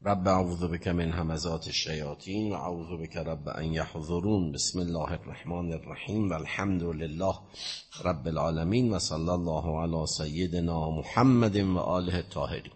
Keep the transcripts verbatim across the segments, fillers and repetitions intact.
رب اعوذ بک من همزات الشیاطین و اعوذ بک رب ان یحضرون. بسم الله الرحمن الرحیم و الحمد لله رب العالمین و صلی الله علی سیدنا محمد و آله الطاهرین.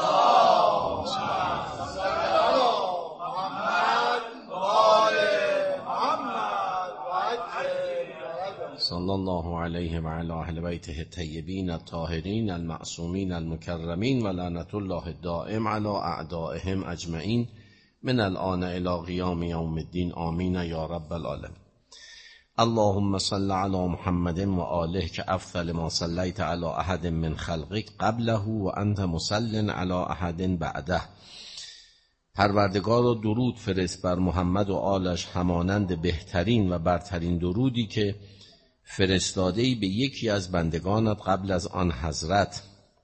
صلی الله علیه و علی اهل بیته الطیبین الطاهرین المعصومین المکرمین و لعنت الله الدائم علی اعدائهم اجمعین من الآن الی قیام یوم الدین. آمین یا رب العالمین. اللهم صل علی محمد و آله که افضل ما صلیت علی احد من خلقک قبله و انت مسل علی احد بعده. پروردگار و درود فرست بر محمد و آلش همانند بهترین و برترین درودی که فرستاده‌ای به یکی از بندگانت قبل از آن حضرت،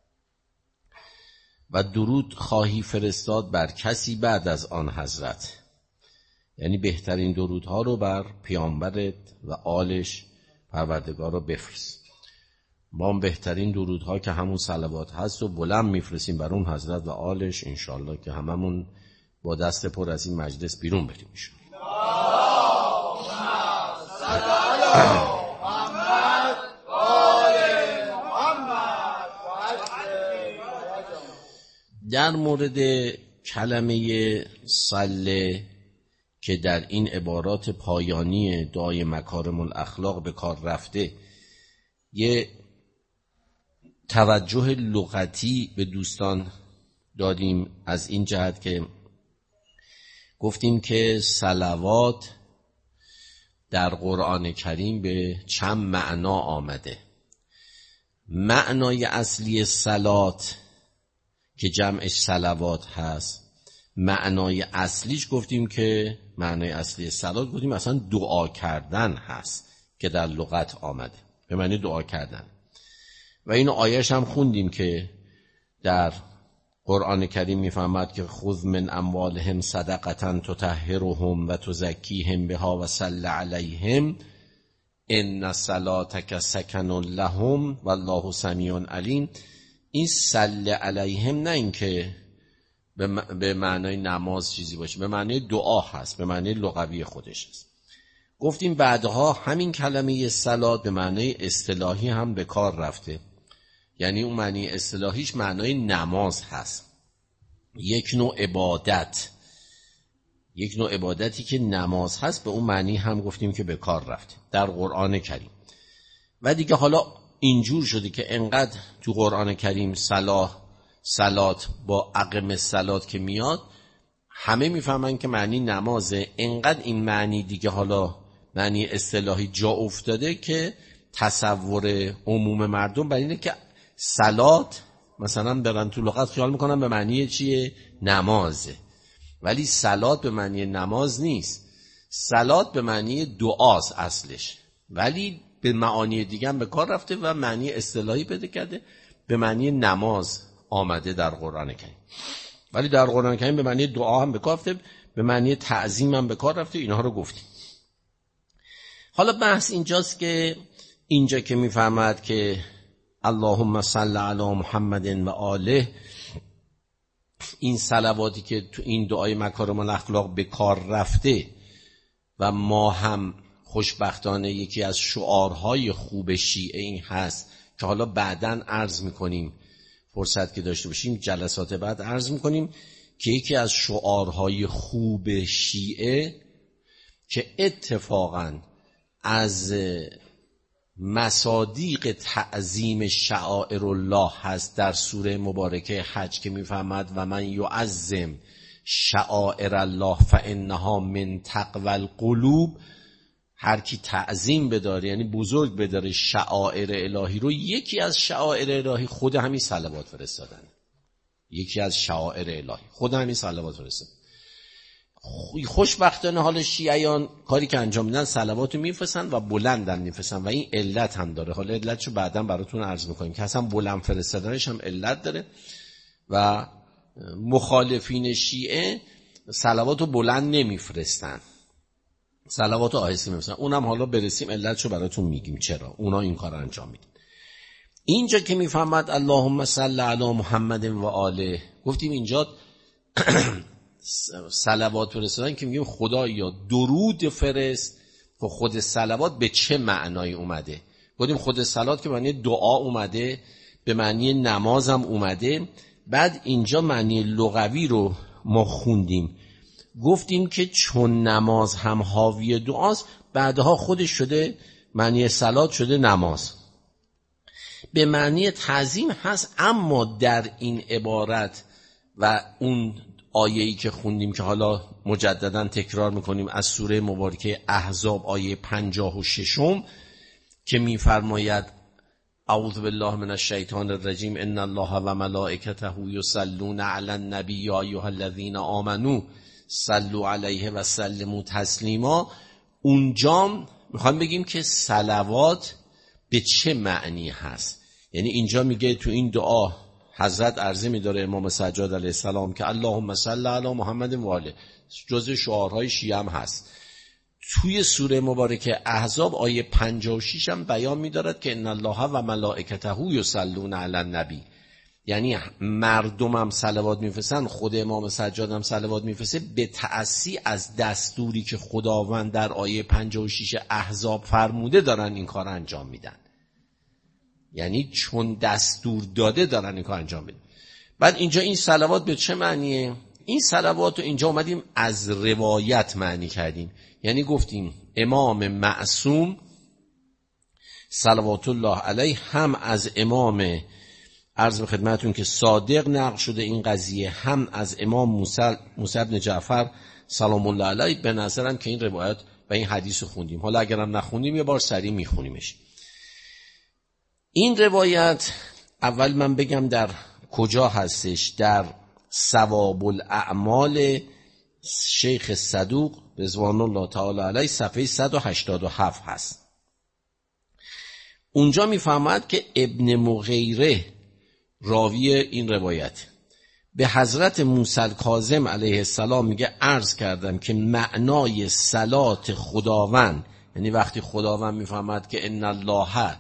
و درود خواهی فرستاد بر کسی بعد از آن حضرت. یعنی بهترین درودها رو بر پیامبرت و آلش پروردگار رو بفرست. ما بهترین درودها که همون صلوات هست و بلند میفرستیم بر اون حضرت و آلش، انشالله که هممون با دست پر از این مجلس بیرون بریم انشالله. در مورد کلمه صله که در این عبارات پایانی دعای مکارم الاخلاق به کار رفته، یه توجه لغتی به دوستان دادیم از این جهت که گفتیم که صلوات در قرآن کریم به چند معنا آمده. معنای اصلی صلات که جمعش صلوات هست، معنای اصلیش گفتیم که معنای اصلی صلات گفتیم اصلا دعا کردن هست که در لغت آمده به معنی دعا کردن. و این آیهش هم خوندیم که در قرآن کریم میفهمد که خذ من اموالهم صدقة تطهرهم و تزکیهم بها و صل علیهم ان صلاتک سکن لهم والله سمیع علیم. این صل علیهم نه این که به معنای نماز چیزی باشه، به معنای دعا هست، به معنای لغوی خودش هست. گفتیم بعدها همین کلمه صلات به معنای اصطلاحی هم به کار رفته، یعنی اون معنی اصطلاحیش معنای نماز هست، یک نوع عبادت، یک نوع عبادتی که نماز هست، به اون معنی هم گفتیم که به کار رفته در قرآن کریم. و دیگه حالا اینجور شده که انقدر تو قرآن کریم صلاح صلات با اقم الصلات که میاد همه میفهمن که معنی نمازه، انقدر این معنی دیگه حالا معنی اصطلاحی جا افتاده که تصور عموم مردم بر اینه که صلات مثلا برن تو لغت خیال میکنن به معنی چیه؟ نمازه. ولی صلات به معنی نماز نیست، صلات به معنی دعاست اصلش، ولی به معانی دیگه هم به کار رفته و معنی اصطلاحی پیدا کرده، به معنی نماز آمده در قرآن کریم. ولی در قرآن کریم به معنی دعا هم به کار رفته، به معنی تعظیم هم به کار رفته. اینها رو گفتیم. حالا بحث اینجاست که اینجا که میفهمد که اللهم صل علی محمد و آله، این صلواتی که تو این دعای مکارم الاخلاق به کار رفته و ما هم خوشبختانه یکی از شعارهای خوب شیعه این هست که حالا بعداً عرض میکنیم، فرصت که داشته باشیم جلسات بعد عرض میکنیم که یکی از شعارهای خوب شیعه که اتفاقاً از مصادیق تعظیم شعائر الله هست در سوره مبارکه حج که میفهمد و من یعظم شعائر الله فانها من تقوی القلوب. هر کی تعظیم بداره یعنی بزرگ بداره شعائر الهی رو، یکی از شعائر الهی خود همین صلوات فرستادن، یکی از شعائر الهی خود همین صلوات فرستادن. خوشبختانه حال شیعیان کاری که انجام میدن صلواتو میفرستن و بلندن میفرستن و این علت هم داره. حالا علتشو بعداً براتون عرض میکنیم که اصلا بلند فرستادنش هم علت داره و مخالفین شیعه صلواتو بلند نمیفرستن، صلواتو آهسته میفرستن. اونم حالا برسیم علتشو براتون میگیم چرا اونا این کار انجام میدن. اینجا که میفهمد اللهم صل علی محمد و آله، گفتیم اینجا صلوات فرستادن که میگیم خدایا درود فرست. خب خود صلوات به چه معنای اومده؟ گفتیم خود صلوات که معنی دعا اومده، به معنی نمازم اومده. بعد اینجا معنی لغوی رو ما خوندیم، گفتیم که چون نماز هم حاوی دعاست، بعدها خودش شده معنی صلات شده نماز. به معنی تعظیم هست، اما در این عبارت و اون آیه‌ای که خوندیم که حالا مجددا تکرار میکنیم از سوره مبارکه احزاب آیه پنجاه و ششم که میفرماید اعوذ بالله من الشیطان الرجیم ان الله و ملائکته یصلون علی النبی یا ایها الذین آمنوا صلوا علیه و سلموا تسلیما. اونجا میخوام بگیم که صلوات به چه معنی هست. یعنی اینجا میگه تو این دعا حضرت عرضه میداره امام سجاد علیه السلام که اللهم صل علی محمد و آله، جزء شعارهای شیعه هم هست. توی سوره مبارکه احزاب آیه پنجاه و شش هم بیان می‌دارد که ان الله و ملائکته یصلون علی النبی، یعنی مردم هم صلوات می‌فرستن، خود امام سجاد هم صلوات می‌فرسته به تأسی از دستوری که خداوند در آیه پنجاه و شش احزاب فرموده دارن این کار انجام میدن. یعنی چون دستور داده دارن این کار انجام میدن. بعد اینجا این صلوات به چه معنیه؟ این صلوات رو اینجا اومدیم از روایت معنی کردیم، یعنی گفتیم امام معصوم صلوات الله علیه هم از امام عرض به خدمتون که صادق نقل شده این قضیه، هم از امام موسی موسی بن جعفر سلام الله علیه. به نظرم که این روایت و این حدیث رو خوندیم، حالا اگرم نخوندیم یه بار سریع میخونیمش. این روایت اول من بگم در کجا هستش، در ثواب الاعمال شیخ صدوق رضوان الله تعالی علیه صفحه صد و هشتاد و هفت هست. اونجا میفهمد که ابن مغیره راوی این روایت به حضرت موسی کاظم علیه السلام میگه عرض کردم که معنای صلات خداوند، یعنی وقتی خداوند میفهمد که ان الله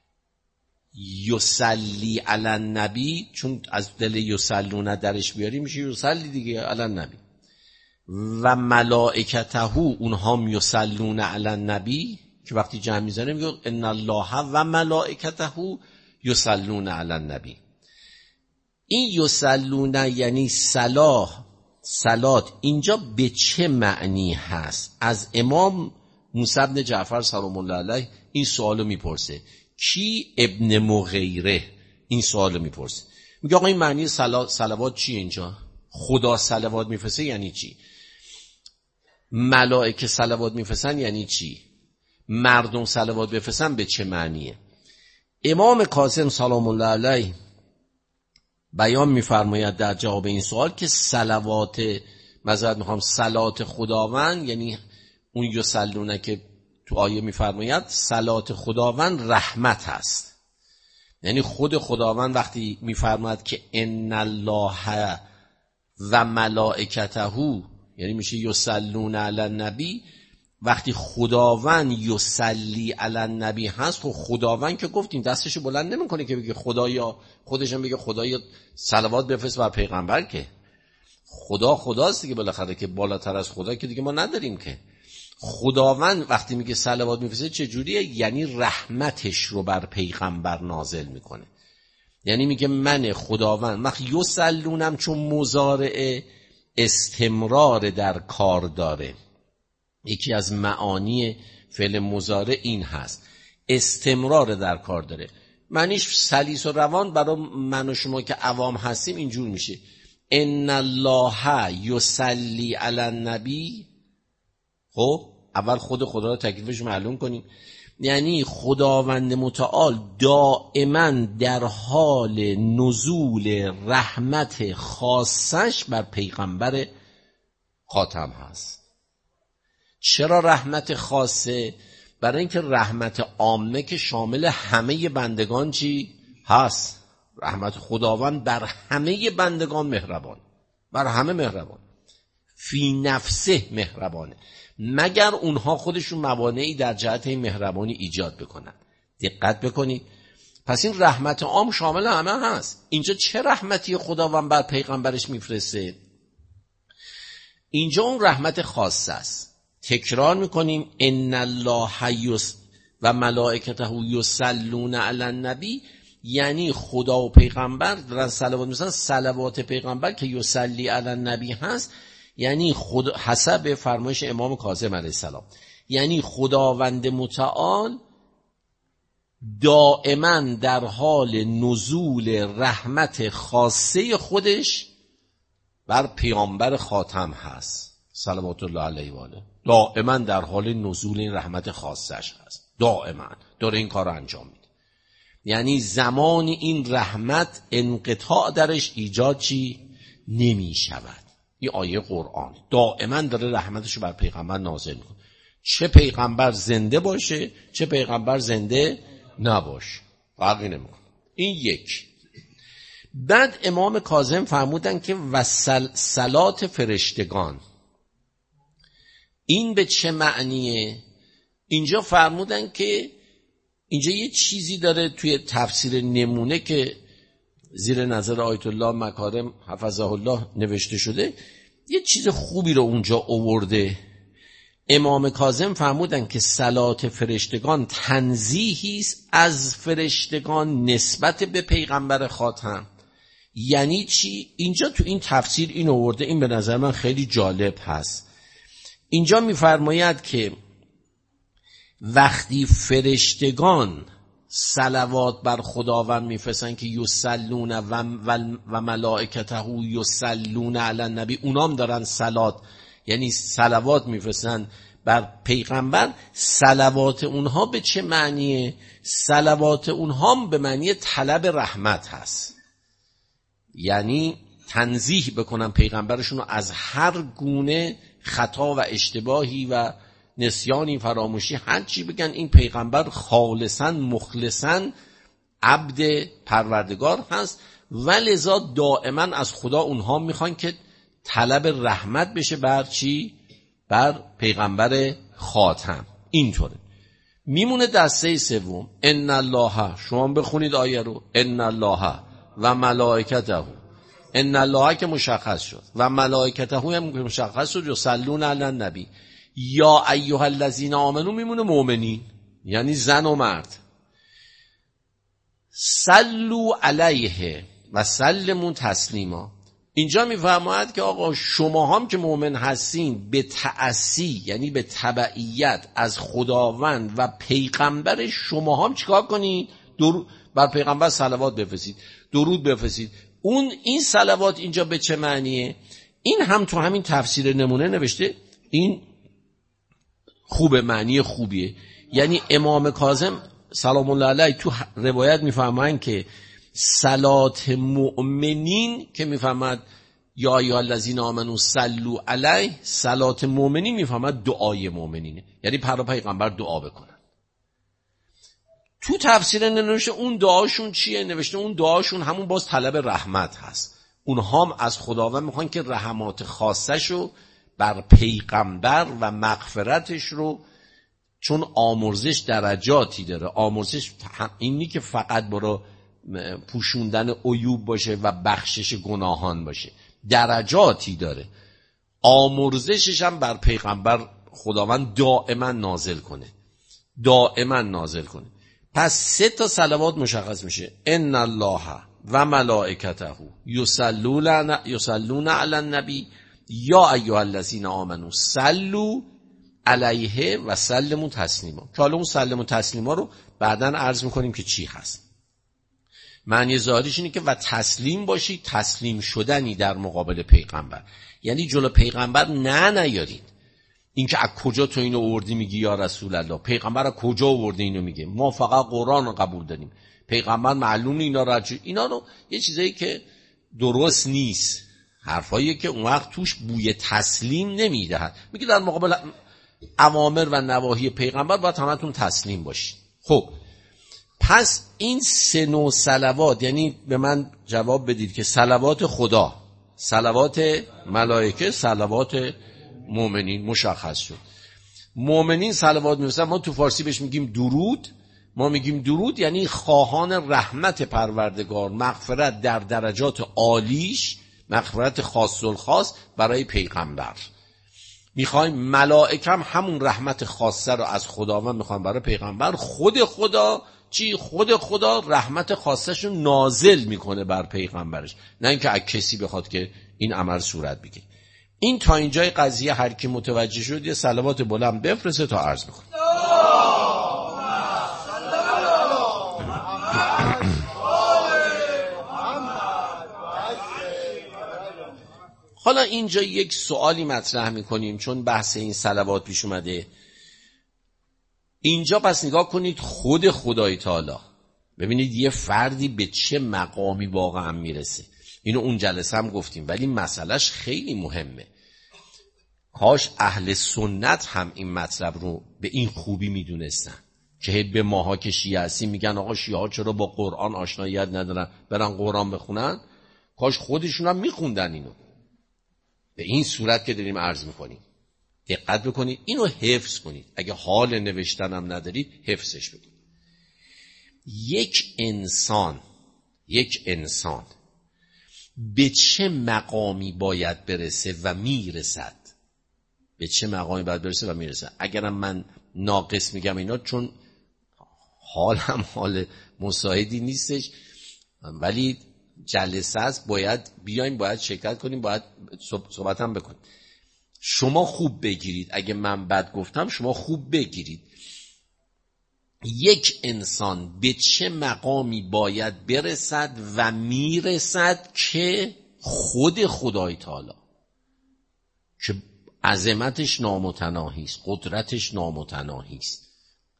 یصلی علی النبی، چون از دل یصلون درش بیاری میشه یصلی دیگه علی النبی، و ملائکته اونها هم یصلون علی النبی که وقتی جمع میزنه میگه ان الله و ملائکته یصلون علی النبی. این یصلون یعنی صلاح صلات اینجا به چه معنی هست؟ از امام موسی بن جعفر سلام الله علیه این سوالو میپرسه. کی؟ ابن مغیره این سوالو میپرسه، میگه آقا این معنی صلوات چیه اینجا؟ خدا صلوات میفرسته یعنی چی؟ ملائکه صلوات میفرستن یعنی چی؟ مردم صلوات بفرستن به چه معنیه؟ امام کاظم سلام الله علیه بیان میفرماید در جواب این سوال که صلوات معذرت میخوام صلات خداوند، یعنی اون یصلونه که تو آیه میفرماید صلات خداوند رحمت هست. یعنی خود خداوند وقتی میفرماید که ان الله و ملائکته، یعنی میشه یصلون علی النبی، وقتی خداوند یصلی علی النبی هست، خب خداوند که گفتیم دستشو بلند نمیکنه که بگه خدایا، خودش هم بگه خدایا صلوات بفرست بر پیغمبر، که خدا خداست دیگه بالاخره، که بالاتر از خدا که دیگه ما نداریم. که خداوند وقتی میگه صلوات میفرسته چه جوریه؟ یعنی رحمتش رو بر پیغمبر نازل میکنه. یعنی میگه من خداوند وقتی یصلونم چون مضارع استمرار در کار داره، یکی از معانی فعل مضارع این هست، استمرار در کار داره، معنیش سلیس و روان. برای من و شما که عوام هستیم اینجور میشه ان الله یصلی علی النبی. خب اول خود خدا رو تکلیفش معلوم کنیم، یعنی خداوند متعال دائما در حال نزول رحمت خاصش بر پیغمبر خاتم هست. چرا رحمت خاصه؟ برای اینکه رحمت عامه که شامل همه بندگان چی هست؟ رحمت خداوند بر همه بندگان مهربان، بر همه مهربان، فی نفسه مهربانه، مگر اونها خودشون موانعی در جهت این مهربانی ایجاد بکنن. دقت بکنید، پس این رحمت عام شامل همه هست. اینجا چه رحمتی خداوند بر پیغمبرش میفرسته؟ اینجا اون رحمت خاص است. تکرار میکنیم ان الله یس و ملائکته یصلون علی النبی، یعنی خدا و پیغمبر دارن صلوات می‌فرستن. صلوات پیغمبر که یصلی علی النبی هست، یعنی خدا حسب فرمایش امام کاظم علیه السلام، یعنی خداوند متعال دائما در حال نزول رحمت خاصه خودش بر پیامبر خاتم هست صلوات الله علیه و آله. دائما در حال نزول این رحمت خاصش هست، دائما داره این کار رو انجام میده. یعنی زمان این رحمت انقطاع درش ایجاد چی نمی شود. این آیه قرآن دائما داره رحمتشو بر پیغمبر نازل میکنه، چه پیغمبر زنده باشه چه پیغمبر زنده نباشه، فرقی نمیکنه. این یک. بعد امام کاظم فرمودن که وصل صلات فرشتگان، این به چه معنیه؟ اینجا فرمودن که اینجا یه چیزی داره توی تفسیر نمونه که زیر نظر آیت الله مکارم حفظه الله نوشته شده، یه چیز خوبی رو اونجا آورده. امام کاظم فرمودن که صلات فرشتگان تنزیهی است از فرشتگان نسبت به پیغمبر خاتم. یعنی چی؟ اینجا تو این تفسیر این آورده، این به نظر من خیلی جالب هست. اینجا میفرماید که وقتی فرشتگان صلوات بر خداوند میفرستن که یصلون و, و, و ملائکته یصلون علی النبی، اونام دارن صلات یعنی صلوات میفرستن بر پیغمبر. صلوات اونها به چه معنیه؟ صلوات اونها به معنی طلب رحمت هست، یعنی تنزیه بکنن پیغمبرشون رو از هر گونه خطا و اشتباهی و نسیانی، فراموشی، هر چی بگن این پیغمبر خالصا مخلصا عبد پروردگار هست و لذا دائما از خدا اونها میخوان که طلب رحمت بشه بر چی؟ بر پیغمبر خاتم. اینطوره. میمونه دسته سوم ان الله، شما بخونید آیه رو، ان الله و ملائکته، ان الله که مشخص شد و ملائکته هم مشخص شد، یصلون علی النبی. یا ایها الذین آمنو میمونه مؤمنین، یعنی زن و مرد. صلوا علیه و سلموا تسلیما. اینجا میفرماید که آقا شما هم که مؤمن هستین به تأسی یعنی به تبعیت از خداوند و پیغمبر، شما هم چیکار کنید؟ درود بر پیغمبر صلوات بفرستید، درود بفرستید. اون این صلوات اینجا به چه معنیه؟ این هم تو همین تفسیر نمونه نوشته، این خوب معنی خوبیه. یعنی امام کاظم سلام الله علیه تو روایت میفرمایند که صلات مؤمنین که میفرماد یا ایها الذین آمنو صلوا علیه، صلات مؤمنین میفرماد دعای مؤمنینه، یعنی پر پیغمبر دعا بکنن. تو تفسیر نوشته اون دعاشون چیه؟ نوشته اون دعاشون همون باز طلب رحمت هست. اونها هم از خداوند میخوان که رحمات خاصشو بر پیغمبر و مغفرتش رو، چون آمرزش درجاتی داره. آمرزش اینی که فقط برای پوشوندن عیوب باشه و بخشش گناهان باشه، درجاتی داره. آمرزشش هم بر پیغمبر خداوند دائما نازل کنه، دائما نازل کنه. پس سه تا صلوات مشخص میشه، ان الله و ملائکته یصلون یصلون علی النبی یا ایها الذین آمنو صلوا علیه و سلموا تسلیما. که حالا اون سلموا تسلیما رو بعداً عرض میکنیم که چی هست. معنی ظاهریش اینه که و تسلیم باشی، تسلیم شدنی در مقابل پیغمبر، یعنی جلو پیغمبر نه نیارید. این که از کجا تو اینو آوردی میگی یا رسول الله، پیغمبر از کجا آورده اینو میگه، ما فقط قرآن رو قبول داریم، پیغمبر معلوم اینا رجع، اینا رو یه چیزایی که درست نیست، حرفایی که اون وقت توش بوی تسلیم نمیدهد. میگه در مقابل اوامر و نواهی پیغمبر باید همتون تسلیم باشید. خب پس این سه نوع صلوات، یعنی به من جواب بدید که صلوات خدا، صلوات ملائکه، صلوات مؤمنین مشخص شد. مؤمنین صلوات می‌فرستن، ما تو فارسی بهش میگیم درود. ما میگیم درود یعنی خواهان رحمت پروردگار، مغفرت در درجات عالیش، مغفرت خاص الخاص برای پیغمبر. میخوایم ملائکم همون رحمت خاصه رو از خداوند میخوان برای پیغمبر. خود خدا چی؟ خود خدا رحمت خاصش رو نازل میکنه بر پیغمبرش، نه اینکه از کسی بخواد که این عمل صورت بگیره. این تا اینجای قضیه هر کی متوجه شد یه صلوات بلند بفرسته تا عرض میکنه. حالا اینجا یک سوالی مطرح میکنیم چون بحث این صلوات پیش اومده. اینجا پس نگاه کنید خود خدای تعالی، ببینید یه فردی به چه مقامی واقعا میرسه. اینو اون جلسه هم گفتیم، ولی مسئلهش خیلی مهمه. کاش اهل سنت هم این مطلب رو به این خوبی میدونستن که به ماها که شیعه هستیم میگن آقا شیعه ها چرا با قرآن آشناییت ندارن، برن قرآن بخونن. کاش خودشون هم میخوندن اینو به این صورت که داریم عرض میکنیم. دقت بکنید، اینو حفظ کنید. اگه حال نوشتن هم ندارید حفظش بکنید. یک انسان یک انسان به چه مقامی باید برسه و میرسد؟ به چه مقامی باید برسه و میرسد؟ اگرم من ناقص میگم اینا چون حالم حال مساعدی نیستش، ولی جلسه است، باید بیایم، باید شرکت کنیم، باید صحبت هم بکنیم. شما خوب بگیرید، اگه من بد گفتم شما خوب بگیرید. یک انسان به چه مقامی باید برسد و میرسد که خود خدای تعالی که عظمتش نامتناهی است، قدرتش نامتناهی است،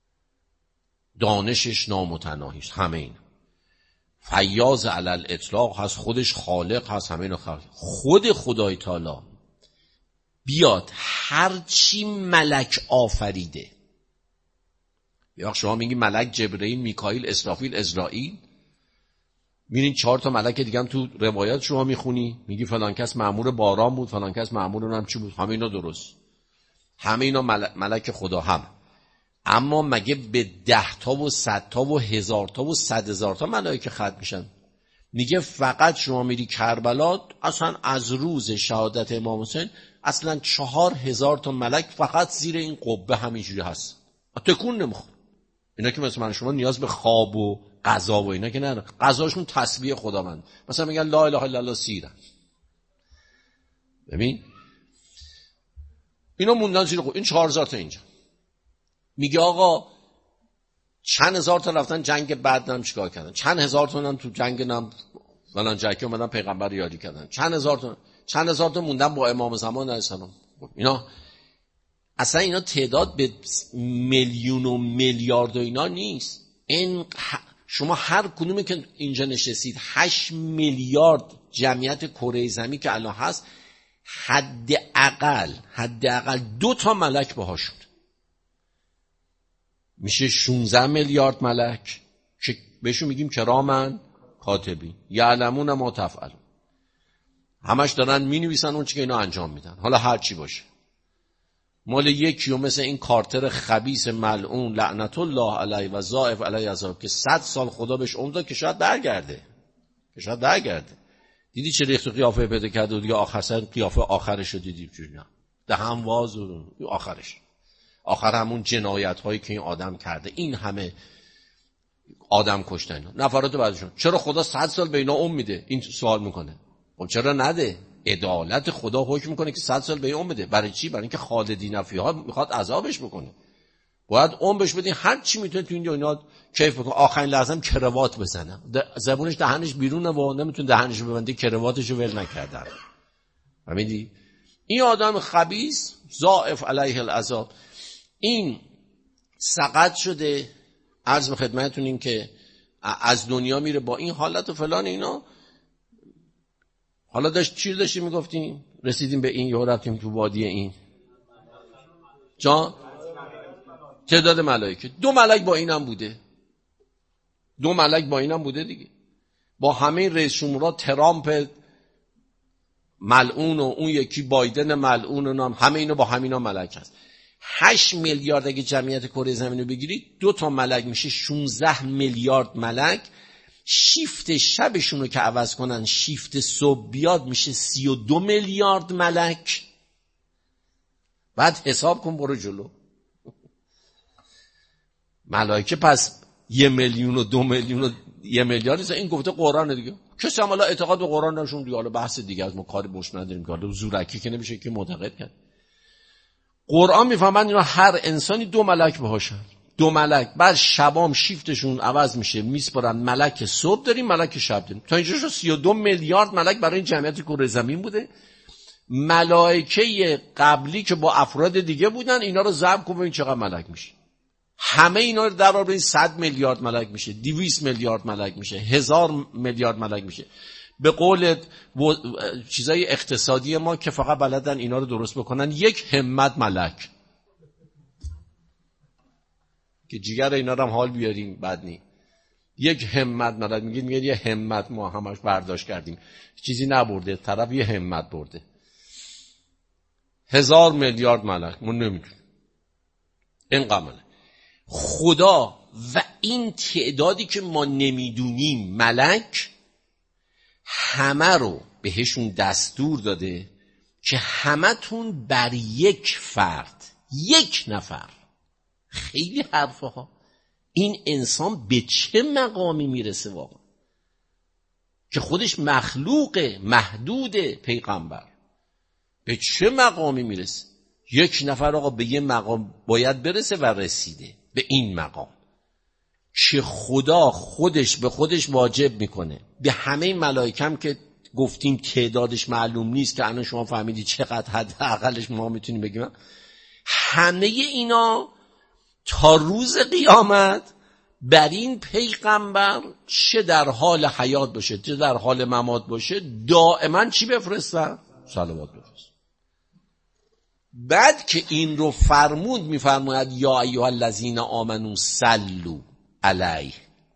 دانشش نامتناهی است، همه این فیاض علی الاطلاق هست، خودش خالق هست، همه اینا خالق. خود خدای تعالی بیاد هرچی ملک آفریده. یا شما میگی ملک جبرئیل، میکائیل، اسرافیل، ازرائیل، میرین چهار تا ملک دیگه هم تو روایات شما میخونی، میگی فلان کس مأمور باران بود، فلان کس مأمور اونم چی بود، همه اینا درست، همه اینا ملک خدا هم. اما مگه به ده تا و صد تا و هزار تا و صد هزار تا ملائکه ختم میشن؟ میگه فقط شما میری کربلا، اصلا از روز شهادت امام حسین اصلا چهار هزار تا ملک فقط زیر این قبه همینجوری هست، تکون نمیخوره. اینا که مثلا شما نیاز به خواب و غذا و اینا که نه، غذاشون تسبیح خداوند. مثلا میگن لا اله الا الله سیرن. ببین اینا موندن زیر خود. این چهار هزار تا اینجا. میگه آقا چند هزار تا رفتن جنگ بعد نم چیکار کردن، چند هزار تا هم تو جنگ نم فلان جایی که اومدن پیغمبر یاری کردن، چند هزار تا چند هزار تا موندن با امام زمان علیه السلام. اینا اصلا اینا تعداد به میلیون و میلیارد و اینا نیست. این شما هر کدومی که اینجا نشستید هشت میلیارد جمعیت کره زمین که الان هست، حداقل حداقل دو تا ملک باهاشون میشه شانزده میلیارد ملک که بهشون میگیم کرامن کاتبین یعلمون ما تفعلون. همش دارن مینویسن اون چی که اینا انجام میدن، حالا هر چی باشه. مال یکی و مثل این کارتر خبیث ملعون لعنت الله علیه و ضاعف علیه عذاب که صد سال خدا بهش عمر داد که شاید برگرده که شاید برگرده. دیدی چه ریخت و قیافه پیدا کرده و دیگه آخر سر قیافه آخرش رو دیدی چجوری دهن واز و آخرش آخر همون جنایت هایی که این آدم کرده، این همه آدم کشتن نفرات بعدشون. چرا خدا صد سال به اینا عمر میده؟ این سوال میکنه. خب چرا نده؟ عدالت خدا حکم میکنه که صد سال به عمر بده. برای چی؟ برای اینکه خالدین فیها میخواد عذابش بکنه. باید عمرش بدین، هر چی میتونه تو این دنیا کیف بکنه. آخرین لحظه هم کروات بزنه، زبونش دهنش بیرونه و نمیتونه دهنش ببنده، کرواتشو ول نکردن. فهمیدی؟ این آدم خبیث ضاعف علیه العذاب این سقط شده. عرض به خدمتتون این که از دنیا میره با این حالت و فلان اینا. حالا داشت چی داشتیم میگفتیم؟ رسیدیم به این، یه رفتیم تو وادی این جان تعداد ملائکه. دو ملک با اینم بوده، دو ملک با اینم بوده دیگه، با همه رئیس جمهورها، ترامپ ملعون و اون یکی بایدن ملعون و همه اینا با همینا ملک هست. هشت میلیارد اگه جمعیت کره زمین رو بگیرید، دو تا ملک میشه شانزده میلیارد ملک. شیفت شبشون رو که عوض کنن، شیفت صبح بیاد، میشه سی و دو میلیارد ملک. بعد حساب کن برو جلو. ملائکه پس یه میلیون و دو میلیون و یه میلیارد نیست. این گفته قرآن دیگه. کسی هم حالا اعتقاد به قرآن نشون دیگه، حالا بحث دیگه از ما کاری بوش نداریم که حالا زورکی که نمیشه که معتقد کرد. قرآن میفهمن اینا هر انسانی دو ملک بهاشن، دو ملک. بعد شبام شیفتشون عوض میشه، میسپارن ملک صبح داریم ملک شب داریم. تا اینجا شو سی و دو میلیارد ملک برای این جمعیت کره زمین بوده. ملائکه قبلی که با افراد دیگه بودن اینا رو ضرب کن ببین چقدر ملک میشه. همه اینا رو در آوردین این صد میلیارد ملک میشه، دویست میلیارد ملک میشه، هزار میلیارد ملک میشه. به قول و... چیزای اقتصادی ما که فقط بلدن اینا رو درست بکنن، یک همت ملک که جیگر اینا رو هم حال بیاریم بد نی. یک همت ملک میگید میگید یه همت ما همش برداشت کردیم، چیزی نبرده، طرف یه همت برده. هزار میلیارد ملک من نمیدونم اینقدر ملک. خدا و این تعدادی که ما نمیدونیم ملک همه رو بهشون دستور داده که همه تون بر یک فرد، یک نفر. خیلی حرفه ها. این انسان به چه مقامی میرسه واقعا که خودش مخلوق محدود پیغمبر به چه مقامی میرسه؟ یک نفر آقا به یه مقام باید برسه و رسیده به این مقام که خدا خودش به خودش واجب میکنه به همه ملائکه که گفتیم تعدادش معلوم نیست که الان شما فهمیدی چقدر حداقلش ما میتونیم بگیم، همه اینا تا روز قیامت بر این پیغمبر چه در حال حیات باشه چه در حال ممات باشه دائما چی بفرستن؟ صلوات بفرستن. بعد که این رو فرمود میفرماید یا ایها الذین آمنو صلوا علیه.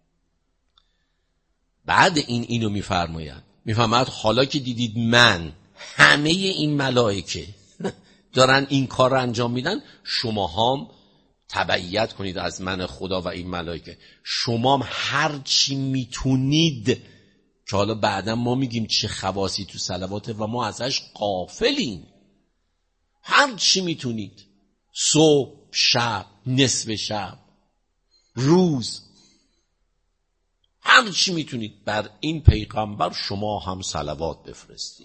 بعد این اینو میفرماید میفرماید حالا که دیدید من همه این ملائکه دارن این کار رو انجام میدن، شما هم تبعیت کنید از من خدا و این ملائکه. شما هم هر چی میتونید که حالا بعدا ما میگیم چه خواصی تو صلواته و ما ازش غافلیم، هر چی میتونید صبح شب نصف شب روز هر چی میتونید بر این پیغمبر شما هم صلوات بفرستید.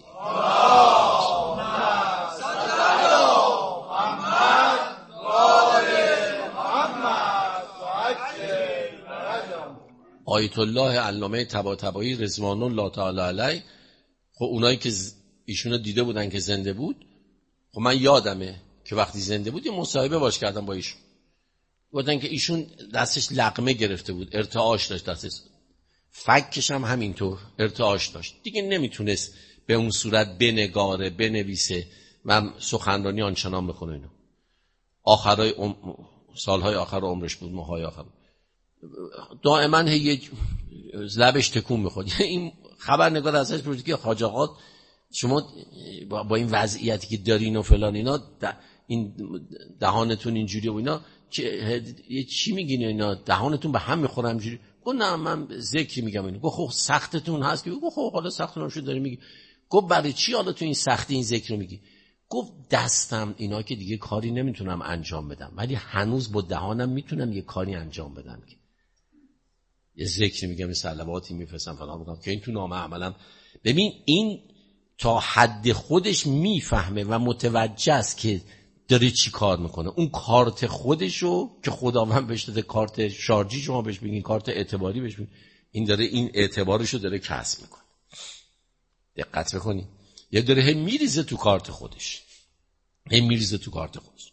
آیت الله علامه طباطبایی رضوان الله تعالی علیه، خب اونایی که ایشونو دیده بودن که زنده بود، خب من یادمه که وقتی زنده بود یه مصاحبه باش کردم با ایشون، گفتن که ایشون دستش لقمه گرفته بود، ارتعاش داشت، دستش فکش هم همینطور ارتعاش داشت، دیگه نمیتونست به اون صورت بنگاره بنویسه و سخنرانی آنچنان بکنه. اینو آخرای ام... سالهای آخر عمرش بود، ماهای آخر دائما هی لبش تکون میخورد. این خبرنگار ازش پرسید که حاج آقا شما با این وضعیتی که دارین و فلان اینا این دهانتون اینجوری و اینا چی میگین؟ اینا دهانتون به هم میخوره اینجوری؟ گفت نه من ذکر میگم. اینو گفت خب سختتون هست که؟ گفت خب حالا سختتون شو داری میگی. گفت برای چی حالا تو این سختی این ذکر رو میگی؟ گفت دستم اینا که دیگه کاری نمیتونم انجام بدم، ولی هنوز با دهانم میتونم یه کاری انجام بدم که یه ذکر میگم، یه صلواتی میفرستم فلان میگم که این تو نامه عملم. ببین این تا حد خودش میفهمه و متوجه است که داره چی کار میکنه. اون کارت خودشو که خداوند بهش داده، کارت شارژی شما بهش بگین، کارت اعتباری بهش بگین، این داره این اعتبارشو داره کسب میکنه. دقت بکنی یه داره هم میریزه تو کارت خودش، هم میریزه تو کارت خودش.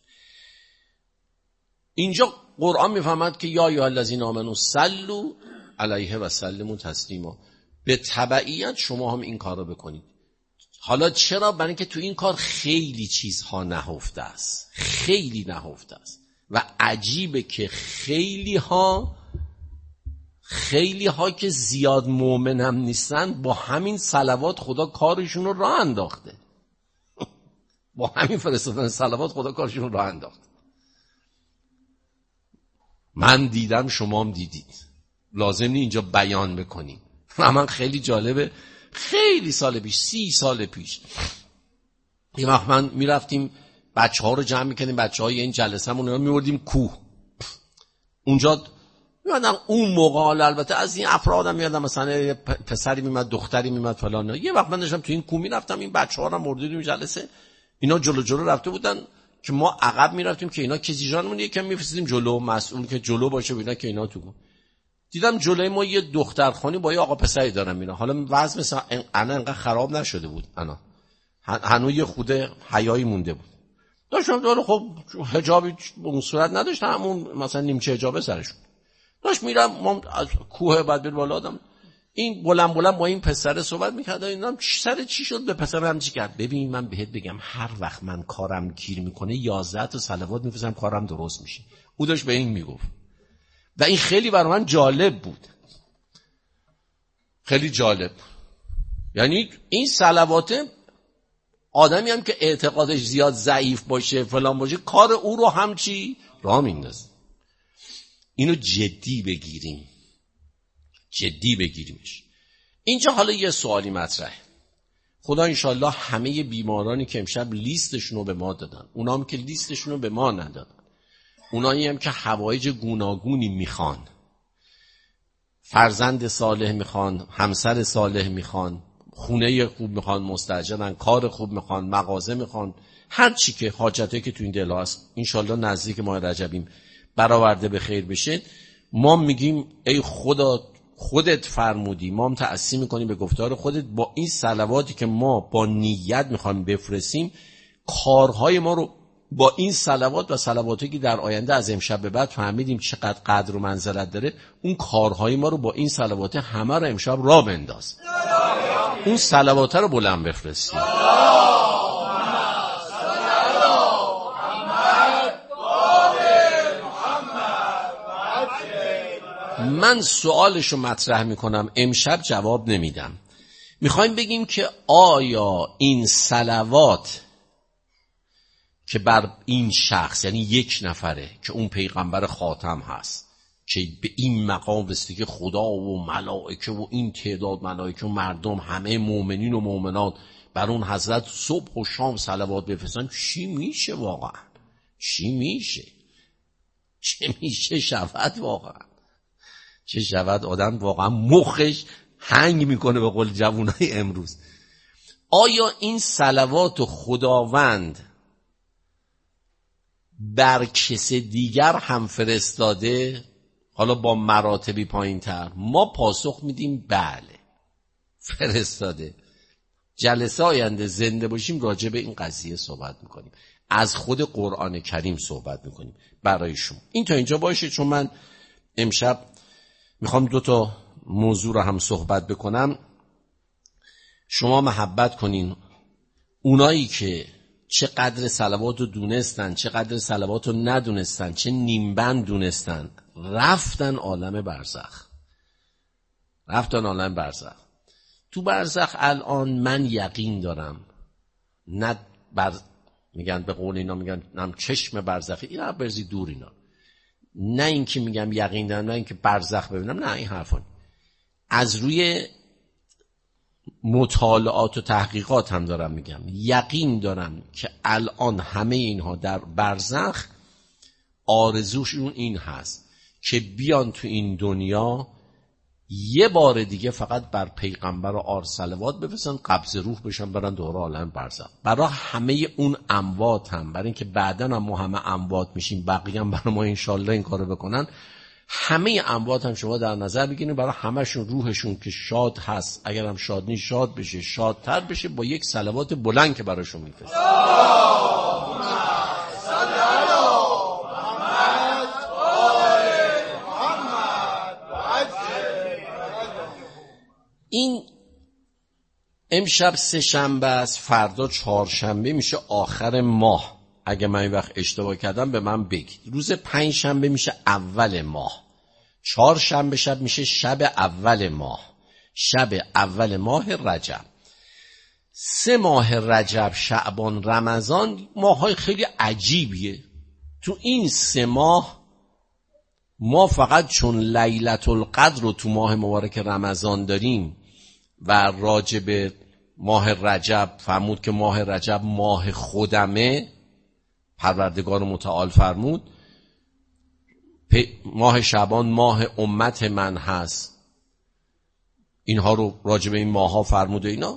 اینجا قرآن میفهمد که یا ایها الذین آمنوا صلوا علیه و سلموا تسلیما، به تبعیت شما هم این کار رو بکنید. حالا چرا؟ برای اینکه تو این کار خیلی چیزها نهفته است، خیلی نهفته است و عجیبه که خیلی ها خیلی ها که زیاد مؤمن هم نیستن با همین صلوات خدا کارشون رو راه انداخته. با همین فرستادن صلوات خدا کارشون رو راه انداخته. من دیدم شما هم دیدید، لازم نیست اینجا بیان بکنیم. من خیلی جالبه، خیلی سال پیش، سی سال پیش یه وقت من میرفتیم بچه ها رو جمع میکنیم، بچه های این جلسه همون رو میوردیم کوه. اونجا میادم اون موقع، البته از این افراد هم میادم، مثلا پسری میمد دختری میمد فلان. یه وقت من داشتم تو این کوه میرفتم، این بچه ها رو مردیم جلسه، اینا جلو جلو رفته بودن که ما عقب میرفتیم که اینا کسی جانمون یکم میفرستیم جلو، مسئول که جلو باشه اینا که اینا تو کوه. دیدم جلوی ما یه دخترخوانی با یه آقا پسری دارن میرن. حالا وضع مثلا انا انقدر خراب نشده بود، انا هنوز یه خوده حیایی مونده بود. داشتم داره خب حجابی به اون صورت نداشت، همون مثلا نیمچه حجابه سرشون داشت میرم. ما از کوه بعد بر بالا آدم این بلند بلند با این پسر صحبت میکرد. اینا سر چی شد به پسر هم چی کرد؟ ببین من بهت بگم هر وقت من کارم گیر میکنه یازده تا صلوات میفرستم کارم درست میشه. او داشت به این میگفت و این خیلی برای من جالب بود، خیلی جالب. یعنی این صلوات، آدمی هم که اعتقادش زیاد ضعیف باشه فلان باشه، کار او رو هم چی راه میندازه. اینو جدی بگیریم، جدی بگیریمش. اینجا حالا یه سوالی مطرحه. خدا انشالله همه بیمارانی که امشب لیستشون رو به ما دادن، اونا هم که لیستشون رو به ما ندادن، اونایی هم که حوایج گوناگونی میخوان، فرزند صالح میخوان، همسر صالح میخوان، خونه خوب میخوان، مستاجرن، کار خوب میخوان، مغازه میخوان، هر چی که حاجته که تو این دل هست انشالله نزدیک ماه رجبیم برآورده به خیر بشه. ما میگیم ای خدا خودت فرمودی، ما هم تأسیم میکنیم به گفتار خودت. با این صلواتی که ما با نیت میخوایم بفرستیم، کارهای ما رو با این صلوات و صلواتی که در آینده از امشب به بعد فهمیدیم چقدر قدر و منزلت داره، اون کارهای ما رو با این صلوات همه رو امشب را بنداز. اون صلوات رو بلند بفرستیم. من سوالشو مطرح میکنم، امشب جواب نمیدم. میخوایم بگیم که آیا این صلوات که بر این شخص، یعنی یک نفره که اون پیغمبر خاتم هست که به این مقام رسیده که خدا و ملائکه و این تعداد ملائکه و مردم همه مؤمنین و مؤمنات بر اون حضرت صبح و شام صلوات بفرستن، چی میشه واقعا؟ چی میشه؟ چه میشه شود واقعا؟ چه شود آدم واقعا مخش هنگ میکنه به قول جوانای امروز. آیا این صلوات خداوند بر کس دیگر هم فرستاده؟ حالا با مراتبی پایین تر. ما پاسخ میدیم بله فرستاده. جلسه آینده زنده باشیم راجع به این قضیه صحبت میکنیم، از خود قرآن کریم صحبت میکنیم برای شما. این تا اینجا باشه، چون من امشب میخوام دو تا موضوع رو هم صحبت بکنم. شما محبت کنین اونایی که چه قدر صلوات رو دونستن، چه قدر صلوات رو ندونستن، چه نیمبند دونستن، رفتن عالم برزخ. رفتن عالم برزخ. تو برزخ الان من یقین دارم، نه بر میگن به قول اینا میگن نم چشم برزخی، اینا برزی دور اینا، نه این که میگم یقین دارم، نه این که برزخ ببینم، نه این حرفان. از روی مطالعات و تحقیقات هم دارم میگم، یقین دارم که الان همه اینها در برزخ آرزوشون این هست که بیان تو این دنیا یه بار دیگه فقط بر پیغمبر و آل صلوات بفرستن، قبض روح بشن برن دوره عالم برزخ. برای همه اون اموات هم، برای اینکه بعداً هم ما همه اموات میشیم، بقیه هم برای ما انشالله این کارو بکنن، همه اموات هم شما در نظر بگیرید، برای همشون روحشون که شاد هست، اگر هم شاد نیست شاد بشه، شادتر بشه با یک صلوات بلند که براشون میفرست. این امشب سه شنبه است، فردا چهارشنبه میشه آخر ماه. اگه من این وقت اشتباه کردم به من بگید. روز پنج شنبه میشه اول ماه، چهار شنبه شب میشه شب اول ماه، شب اول ماه رجب. سه ماه رجب، شعبان، رمضان ماهای خیلی عجیبیه. تو این سه ماه ما فقط چون لیلة القدر رو تو ماه مبارک رمضان داریم و راجب ماه رجب فرمود که ماه رجب ماه خودمه، پروردگار متعال فرمود ماه شعبان ماه امت من هست، اینها رو راجع به این ماه ها فرمود و اینا.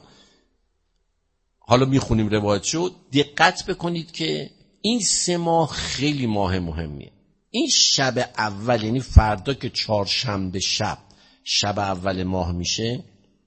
حالا میخونیم روایت شد. دقت بکنید که این سه ماه خیلی ماه مهمیه. این شب اول، یعنی فردا که چهارشنبه شب شب اول ماه میشه،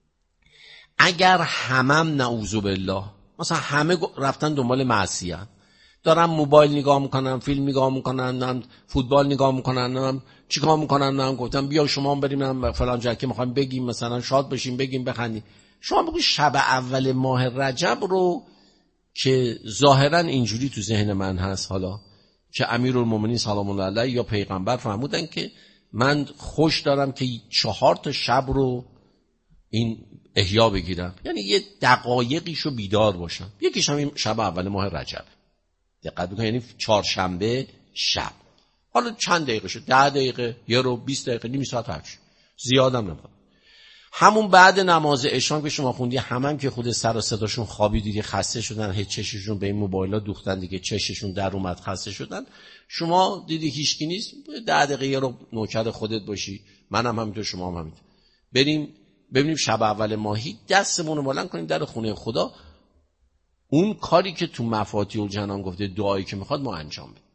اگر همم نعوذ بالله مثلا همه رفتن دنبال معصیت، دارن موبایل نگاه میکنن، فیلم نگاه میکنن، فوتبال نگاه میکنن، چیکار میکنن، من گفتم بیا شما هم بریم فلان جا که میخوایم بگیم مثلا شاد بشیم، بگیم بخندیم. شما بگو شب اول ماه رجب رو که ظاهرا اینجوری تو ذهن من هست، حالا که امیرالمومنین سلام الله علیه یا پیغمبر فرمودن که من خوش دارم که چهار تا شب رو این احیا بگیرم، یعنی یه دقایقیشو بیدار باشم. یکیش هم شب اول ماه رجب. دقت بکنید، یعنی چهارشنبه شب. حالا چند دقیقه شد، ده دقیقه، یه رو بیست دقیقه، نیم ساعت، هرچی زیادم نمیخواد. همون بعد نماز عشا که شما خوندی، همم هم که خود سر و صداشون خوابی دیگه، خسته شدن، هی چششون به این موبایلا دوختن دیگه، چششون در اومد، خسته شدن. شما دیدی هیچکی نیست، ده دقیقه یه رو نوکر خودت باشی، منم همینطور، شما هم همینطور، بریم ببینیم شب اول ماهی، دستمون رو بلند کنیم در خونه خدا، اون کاری که تو مفاتیح الجنان گفته، دعایی که میخواد ما انجام بدیم.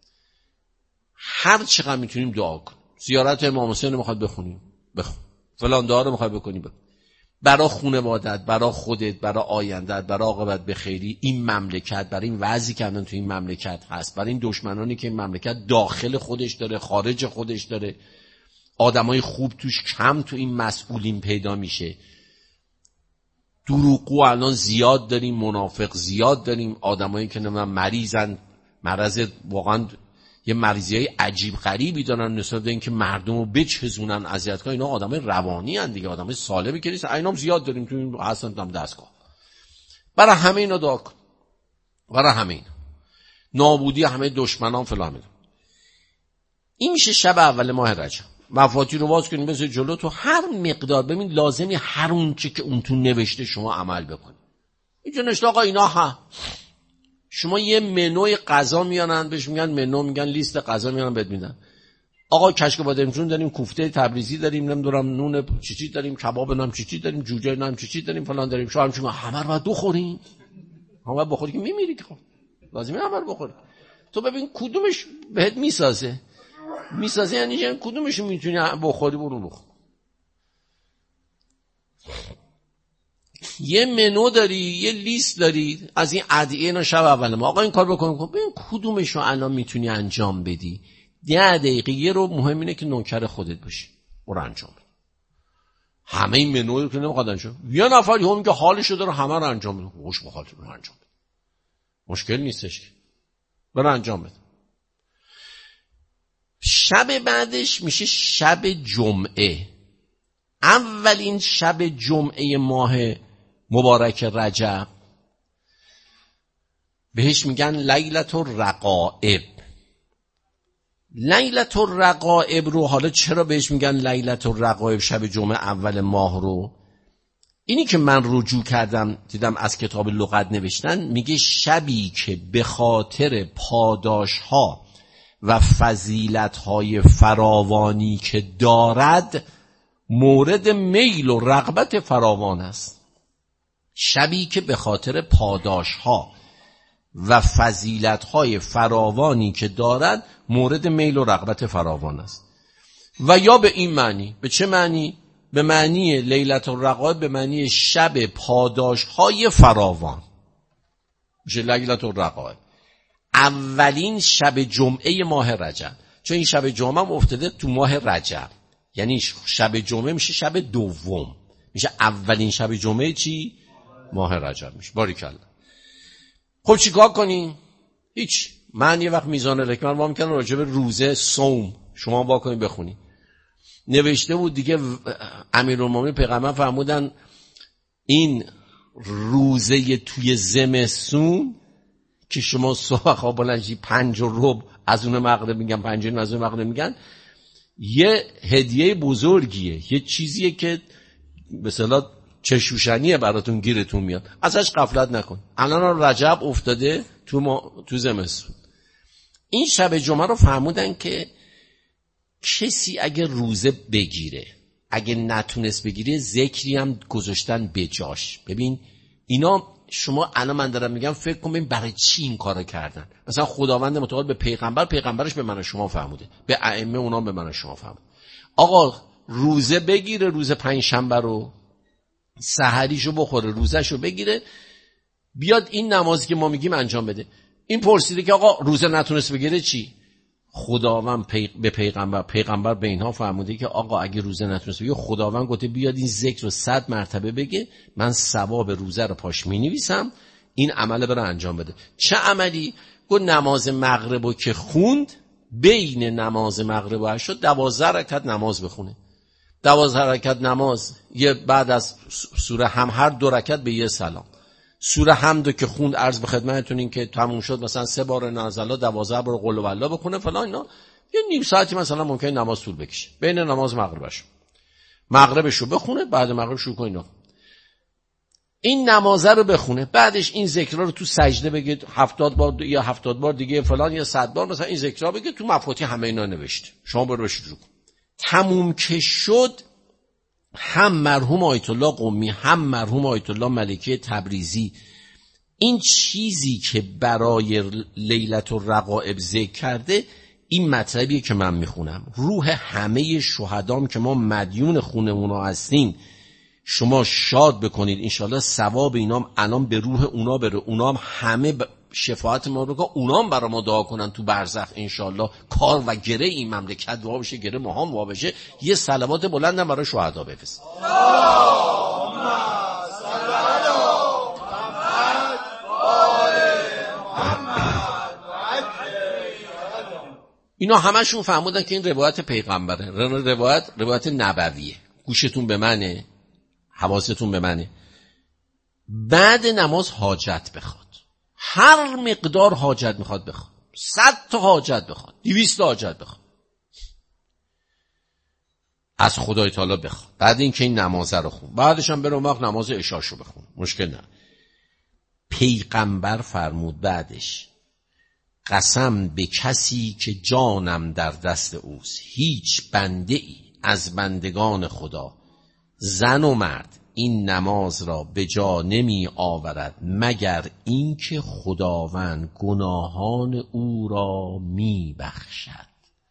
هر چقدر میتونیم دعا کنیم. زیارت امام حسین رو میخواد بخونیم، بخون. فلان دعا رو میخواد بکنیم، بخون. برای خانوادت، برای خودت، برای آیندت، برای عاقبت بخیری این مملکت، برای این وضعی که الان تو این مملکت هست، برای این دشمنانی که این مملکت داخل خودش داره، خارج خودش داره، آدمای خوب توش کم، تو این مسئولین پیدا میشه. دروغگو الان زیاد داریم، منافق زیاد داریم، آدمایی که نمیدونم مریضن، مرض واقعا یه مریضیای عجیب غریبی دارن نسبت به اینکه مردمو بچزونن، اذیت کنن. اینا آدمای روانی ان دیگه، آدمای سالمی که نیست. اینام زیاد داریم تو این اصلا هم دستگاه. برای همه اینا دعا کن، برای همه اینا، نابودی همه دشمنان فلان. این میشه شب اول ماه رجب. مفاتیح رو باز کنیم بذار جلو، تو هر مقدار ببین لازمی هر اون چه که اون تو نوشته شما عمل بکنی. اینجا نشته آقا اینا ها، شما یه منوی غذا میانن، بهش میگن منو، میگن لیست غذا میانن بهت میدن. آقا کشک بادمجون داریم، کوفته تبریزی داریم، نمیدونم نون چی چی داریم، کباب نام چی چی داریم، جوجه نام چی چی داریم، فلان داریم. شما همچون همه رو باید بخورین، همه بخوری که میمیری که خب لازمه همه رو بخوری. تو ببین کدومش بهت میسازه میسازه یعنی چه، کدومش میتونی بخوری برو بخور. یه منو داری، یه لیست داری از این ادعیه. اینا شب اول ما آقا این کار بکن، ببین کدومش رو الان میتونی انجام بدی. ده دقیقه یه رو مهم اینه که نوکر خودت باشی، برو انجام بده. همه این منو رو که نمیخواد انجام، یه نفر هم که حالشو داره همه رو انجام بده، خوش بخواد رو انجام بده، مشکل نیستش که برو انجام بده. شب بعدش میشه شب جمعه. اولین شب جمعه ماه مبارک رجب بهش میگن لیلة الرقائب. لیلة الرقائب رو حالا چرا بهش میگن لیلة الرقائب، شب جمعه اول ماه رو؟ اینی که من رجوع کردم دیدم از کتاب لغت نوشتن، میگه شبی که به خاطر پاداش ها و فضیلت های فراوانی که دارد مورد میل و رغبت فراوان است. شبی که به خاطر پاداش ها و فضیلت های فراوانی که دارد مورد میل و رغبت فراوان است. و یا به این معنی، به چه معنی؟ به معنی لیلة الرقائب، به معنی شب پاداش های فراوان، میشه لیلة الرقائب. اولین شب جمعه ماه رجب، چون این شب جمعه هم افتاده تو ماه رجب، یعنی شب جمعه میشه شب دوم، میشه اولین شب جمعه چی؟ ماه رجب میشه. باریکلا. خب چیکار کنیم؟ هیچ. من یه وقت میزان الحکمت وام کردم راجع به روزه صوم، شما با کنید بخونید، نوشته بود دیگه امیرالمومنین پیغمبر فرمودن این روزه توی زمستون که شما صبح خواب بلنشی پنج و ربع از اون مغرب میگن، پنج از اون مغرب میگن، یه هدیه بزرگیه، یه چیزیه که به اصطلاح چشوشنیه براتون گیرتون میاد، ازش غفلت نکن. الان رجب افتاده تو ما تو زمستون، این شب جمعه رو فرمودن که کسی اگه روزه بگیره، اگه نتونست بگیره، ذکری هم گذاشتن به جاش. ببین اینا شما الان من دارم میگم فکر کن ببین برای چی این کارو کردن. مثلا خداوند متعال به پیغمبر، پیغمبرش به من و شما فرموده، به ائمه اونا به من و شما فرموده آقا روزه بگیره، روز پنج شنبه رو سحریشو بخوره، روزهشو بگیره، بیاد این نمازی که ما میگیم انجام بده. این پرسیده که آقا روزه نتونست بگیره چی؟ خداوند پی... به پیغمبر پیغمبر به اینها فرموده که آقا اگه روزه نتونست بگیره، خداوند گفته بیاد این ذکر رو صد مرتبه بگه، من ثواب روزه رو پاش مینویسم، این عمل بره انجام بده. چه عملی؟ گفت نماز مغربو که خوند، بین نماز مغرب و عشا دوازده رکعت نماز بخونه. دوازده رکعت نماز، یه بعد از سوره هم هر دو رکعت به یه سلام. سوره حمدو که خوند عرض به خدمتتون این که تموم شد، مثلا سه بار نازلا، دوازده بار قل والله بخونه فلان اینا، یه نیم ساعتی مثلا ممکن نماز طول بکشه بین نماز مغربش. مغربشو بخونه، بعد مغرب شروع کنه اینا. این نمازه رو بخونه، بعدش این ذکرها رو تو سجده بگید هفتاد بار یا هفتاد بار دیگه فلان یا صد بار مثلا این ذکرها بگید، تو مفاتیح همه اینا نوشته، شما برو شروع کن. تموم که شد، هم مرحوم آیت الله قمی هم مرحوم آیت الله ملکی تبریزی این چیزی که برای لیلة الرغائب ذکر کرده، این مطلبیه که من میخونم. روح همه شهدام که ما مدیون خون اونا هستیم، شما شاد بکنید انشالله ثواب اینام الان به روح اونا بره، اونام همه ب... شفاعت ما رو که اونام برای ما دعا کنن تو برزخ انشالله کار و گره این مملکت وا بشه، گره ماهام وا بشه. یه صلوات بلندم برای شهدا بفرست. اینا همشون فهمودن که این روایت پیغمبره، روایت روایت نبویه. گوشتون به منه، حواستون به منه. بعد نماز حاجت بخواد، هر مقدار حاجت میخواد بخواد، صد تا حاجت بخواد، دویست تا حاجت بخواد، از خدای تعالی بخواد. بعد این که این نمازه رو خون، بعدش هم بره وقت نماز عشاشو بخون، مشکل نه. پیغمبر فرمود بعدش قسم به کسی که جانم در دست اوست، هیچ بنده ای از بندگان خدا زن و مرد این نماز را به جا نمی آورد مگر اینکه خداوند گناهان او را می بخشد.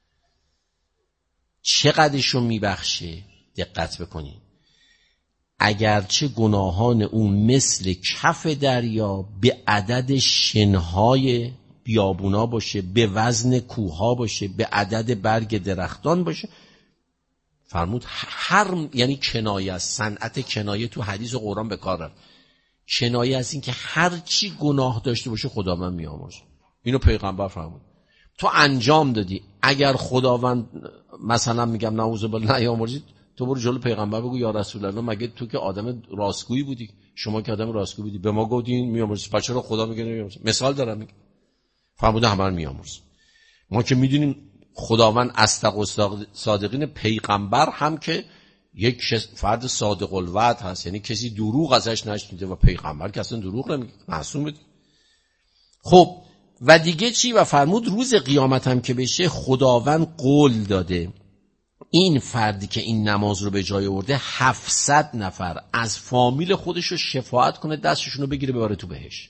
چقدرشو می بخشه؟ دقت بکنید. اگرچه گناهان او مثل کف دریا به عدد شنهای بیابونا باشه، به وزن کوها باشه، به عدد برگ درختان باشه، فرمود هر، یعنی کنایه از صنعت کنایه تو حدیث و قرآن به کار رفت، کنایه از این که هر چی گناه داشته باشه خداوند میامرزه. اینو پیغمبر فرمود. تو انجام دادی، اگر خداوند مثلا میگم نعوذ بالله نیامرزید، تو برو جلو پیغمبر بگو یا رسول الله مگه تو که آدم راستگویی بودی، شما که آدم راستگویی بودی، به ما گفتین میامرزید، پس چرا خدا میگه نمیامرزید؟ مثال دارم میگم. فرموده همه میامرزه. ما که میدونیم خداوند اصدق و صادقین، پیغمبر هم که یک فرد صادق الوعد هست، یعنی کسی دروغ ازش نشنیده و پیغمبر که اصلا دروغ نمیگه، معصومه. خب و دیگه چی؟ و فرمود روز قیامت هم که بشه خداوند قول داده این فردی که این نماز رو به جای آورده هفتصد نفر از فامیل خودش رو شفاعت کنه، دستشون رو بگیره ببره تو بهشت.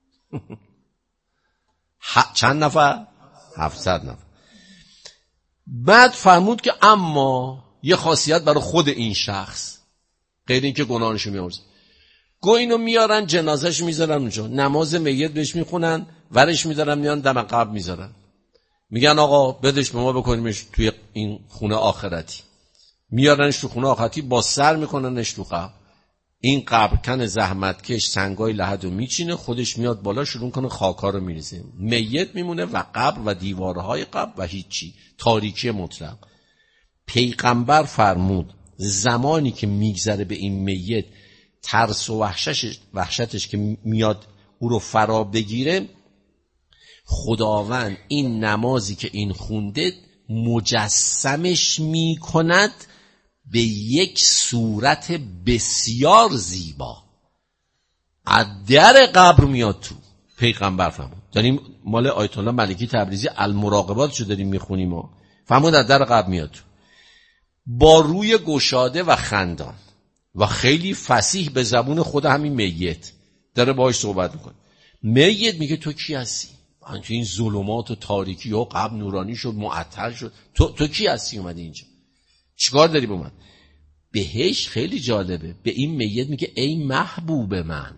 چند نفر؟ هفتصد نفر. بعد فرمود که اما یه خاصیت برای خود این شخص، غیر این که گناهانشو میامرزه، گو اینو میارن جنازهش میذارن اونجا، نماز میت بهش میخونن، ورش میذارن میان دم قبر میذارن، میگن آقا بدش به ما بکنیمش توی این خونه آخرتی. میارنش تو خونه آخرتی، با سر میکننش تو قبر. این قبرکن زحمتکش سنگای لحدو میچینه، خودش میاد بالا شروع کنه خاکا رو میریزه، میت میمونه و قبر و دیوارهای قبر و هیچی، تاریکی مطلق. پیغمبر فرمود زمانی که میگذره به این میت، ترس و وحشتش, وحشتش که میاد او رو فرا بگیره، خداوند این نمازی که این خونده مجسمش میکند به یک صورت بسیار زیبا، از در قبر میاد تو، پیغمبر فرمود. داریم مال آیت الله ملکی تبریزی المراقباتشو داریم میخونیم و فرمود از در قبل میاد با روی گشاده و خندان و خیلی فصیح به زبون خود همین میت داره باهاش صحبت میکنه. میت میگه تو کی هستی؟ من تو این ظلمات و تاریکی و قبل نورانی شد معطل شد، تو تو کی هستی اومدی اینجا؟ چیکار داری با من؟ بهش خیلی جالبه، به این میت میگه ای محبوب من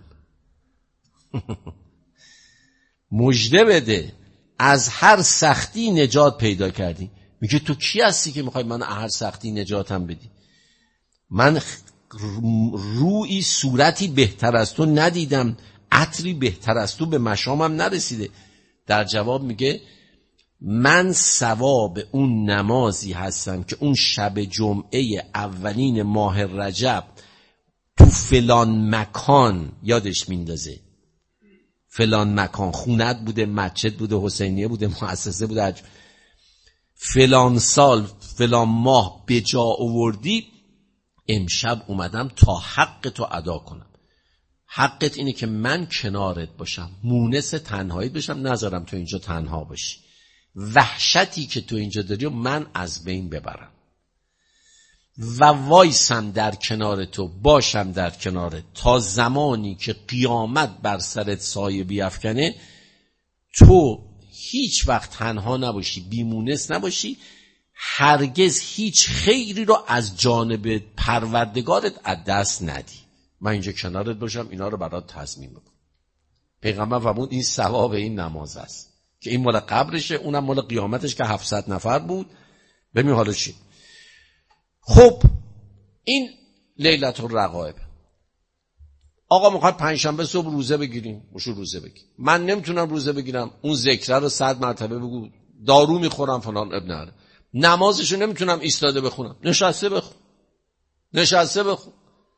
مژده بده از هر سختی نجات پیدا کردی. میگه تو کی هستی که میخوای من از هر سختی نجاتم بدی؟ من روی صورتی بهتر از تو ندیدم، عطری بهتر از تو به مشامم نرسیده. در جواب میگه من ثواب اون نمازی هستم که اون شب جمعه اولین ماه رجب تو فلان مکان یادش میندازه. فلان مکان خونت بوده، مسجد بوده، حسینیه بوده، مؤسسه بوده، عجب. فلان سال فلان ماه به جا آوردی، امشب اومدم تا حق تو ادا کنم. حقت اینه که من کنارت باشم، مونس تنهایی باشم، نذارم تو اینجا تنها باشی. وحشتی که تو اینجا داری و من از بین ببرم و وایسم در کنار تو، باشم در کنارت تا زمانی که قیامت بر سرت سایه بیفکنه، تو هیچ وقت تنها نباشی، بیمونس نباشی، هرگز هیچ خیری رو از جانب پروردگارت از دست ندی. من اینجا کنارت باشم، اینا رو برات تضمین بکنم. پیغمبر فرمود این ثواب این نماز است که این مال قبرشه، اونم مال قیامتش که هفتصد نفر بود. ببین حالا چی. خب این لیلة الرغائب. آقا میخواد پنجشنبه صبح روزه بگیریم، مشو روزه بگیر. من نمیتونم روزه بگیرم، اون ذکر رو صد مرتبه بگو، دارو میخورم فلان ابن علی. نمازشو نمیتونم ایستاده بخونم، نشسته بخون. نشسته بخون.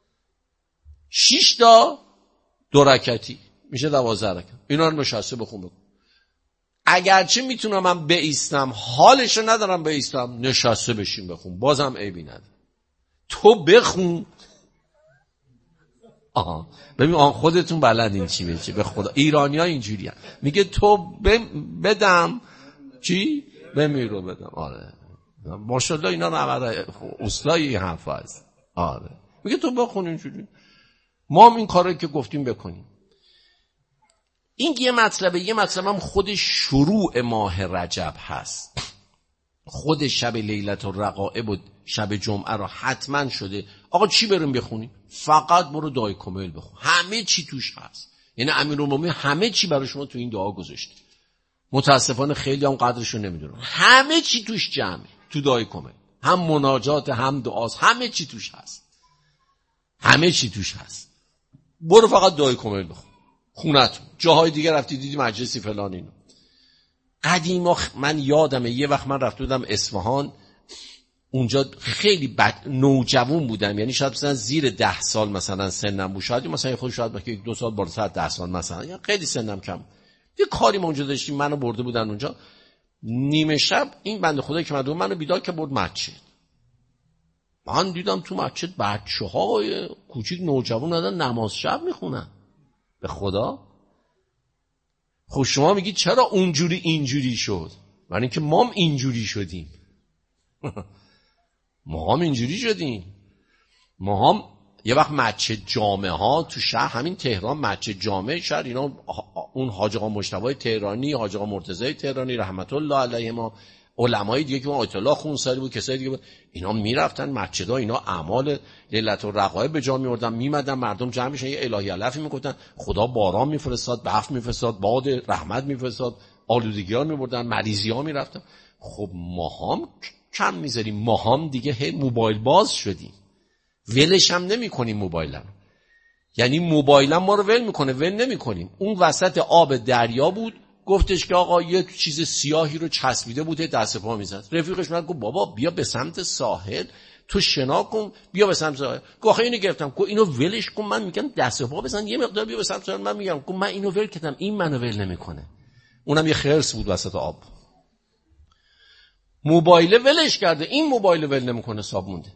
شش تا دو رکعتی میشه دوازده رکعت. اینا رو نشسته بخون بخون. اگرچه میتونم من بایستم، حالشو ندارم بایستم، نشسته بشین بخون، بازم عیبی نداره. تو بخون. آها ببین آن خودتون بلدین چی به چی، به خدا ایرانی‌ها اینجوری هست. میگه تو بدم چی بمیرو بدم. آره ماشاءالله اینا رو اصلای این حرف هست. آره میگه تو بخون اینجوری. ما هم این کارو که گفتیم بکنیم. این یه مطلبه. یه مطلب هم خود شروع ماه رجب هست. خود شب لیلة الرغائب و شب جمعه رو حتما شده آقا چی بریم بخونیم؟ فقط برو دعای کمیل بخون، همه چی توش هست. یعنی امیرالمومنین همه چی برای شما تو این دعا گذاشته. متاسفانه خیلی هم قدرشو نمیدونن. همه چی توش جمعه تو دعای کمیل، هم مناجات هم دعاست، همه چی توش هست. همه چی توش هست. برو فقط دعای کمیل بخون خونتون. جاهای دیگه رفتی دیدی مجلسی فلان اینو. قدیما من یادمه یه وقت من رفته بودم اصفهان، اونجا خیلی بد نوجوان بودم، یعنی شاید مثلا زیر ده سال مثلا سنم بود، شاید مثلا خود شاید مثلا دو سال بالاتر ده سال مثلا، یا خیلی سنم کم. یه کاری ما اونجا داشتیم، منو برده بودن اونجا. نیمه شب این بنده خدایی که من منو بیدار که برد مسجد. من دیدم تو مسجد بچه‌های کوچیک نوجوان دارن نماز شب میخونن. به خدا. خب شما میگید چرا اونجوری اینجوری شد؟ برای اینکه ما هم اینجوری شدیم. ما هم اینجوری شدیم. ما هم یه وقت مسجد جامع ها تو شهر، همین تهران مسجد جامع شهر، اینا اون حاج آقا مجتبی تهرانی، حاج آقا مرتضی تهرانی رحمت الله علیه، ما علمای دیگه که آیت الله خونساری بود، کسای دیگه بود، اینا میرفتن مسجدها، اینا اعمال لیلة الرغائب به جا میوردن، میمدن مردم جمع میشن، یه الهی علفی میگفتن، خدا باران میفرستاد، برف میفرستاد، باد رحمت میفرستاد، آلودگی‌ها میبردن، مریضی‌ها میرفتن. خب ما هم کم میذاریم، ما هم دیگه هی موبایل باز شدیم، ولش هم نمی‌کنیم موبایلم. یعنی موبایلم ما رو ول میکنه، ول نمی‌کنیم. اون وسط آب دریا بود، گفتش که آقا یک چیز سیاهی رو چسبیده بود، دست پا میزد. رفیقش من گفت بابا بیا به سمت ساحل، تو شنا کن، بیا به سمت ساحل. گفت اینو گرفتم، گفت اینو ولش کن. من میگم دست پا بزن یه مقدار، بیا به سمت ساحل. من میگم گفت من اینو ول کردم، این منو ول نمیکنه. اونم یه خرس بود وسط آب. موبایل ولش کرده، این موبایل ول نمیکنه، صاحب مونده.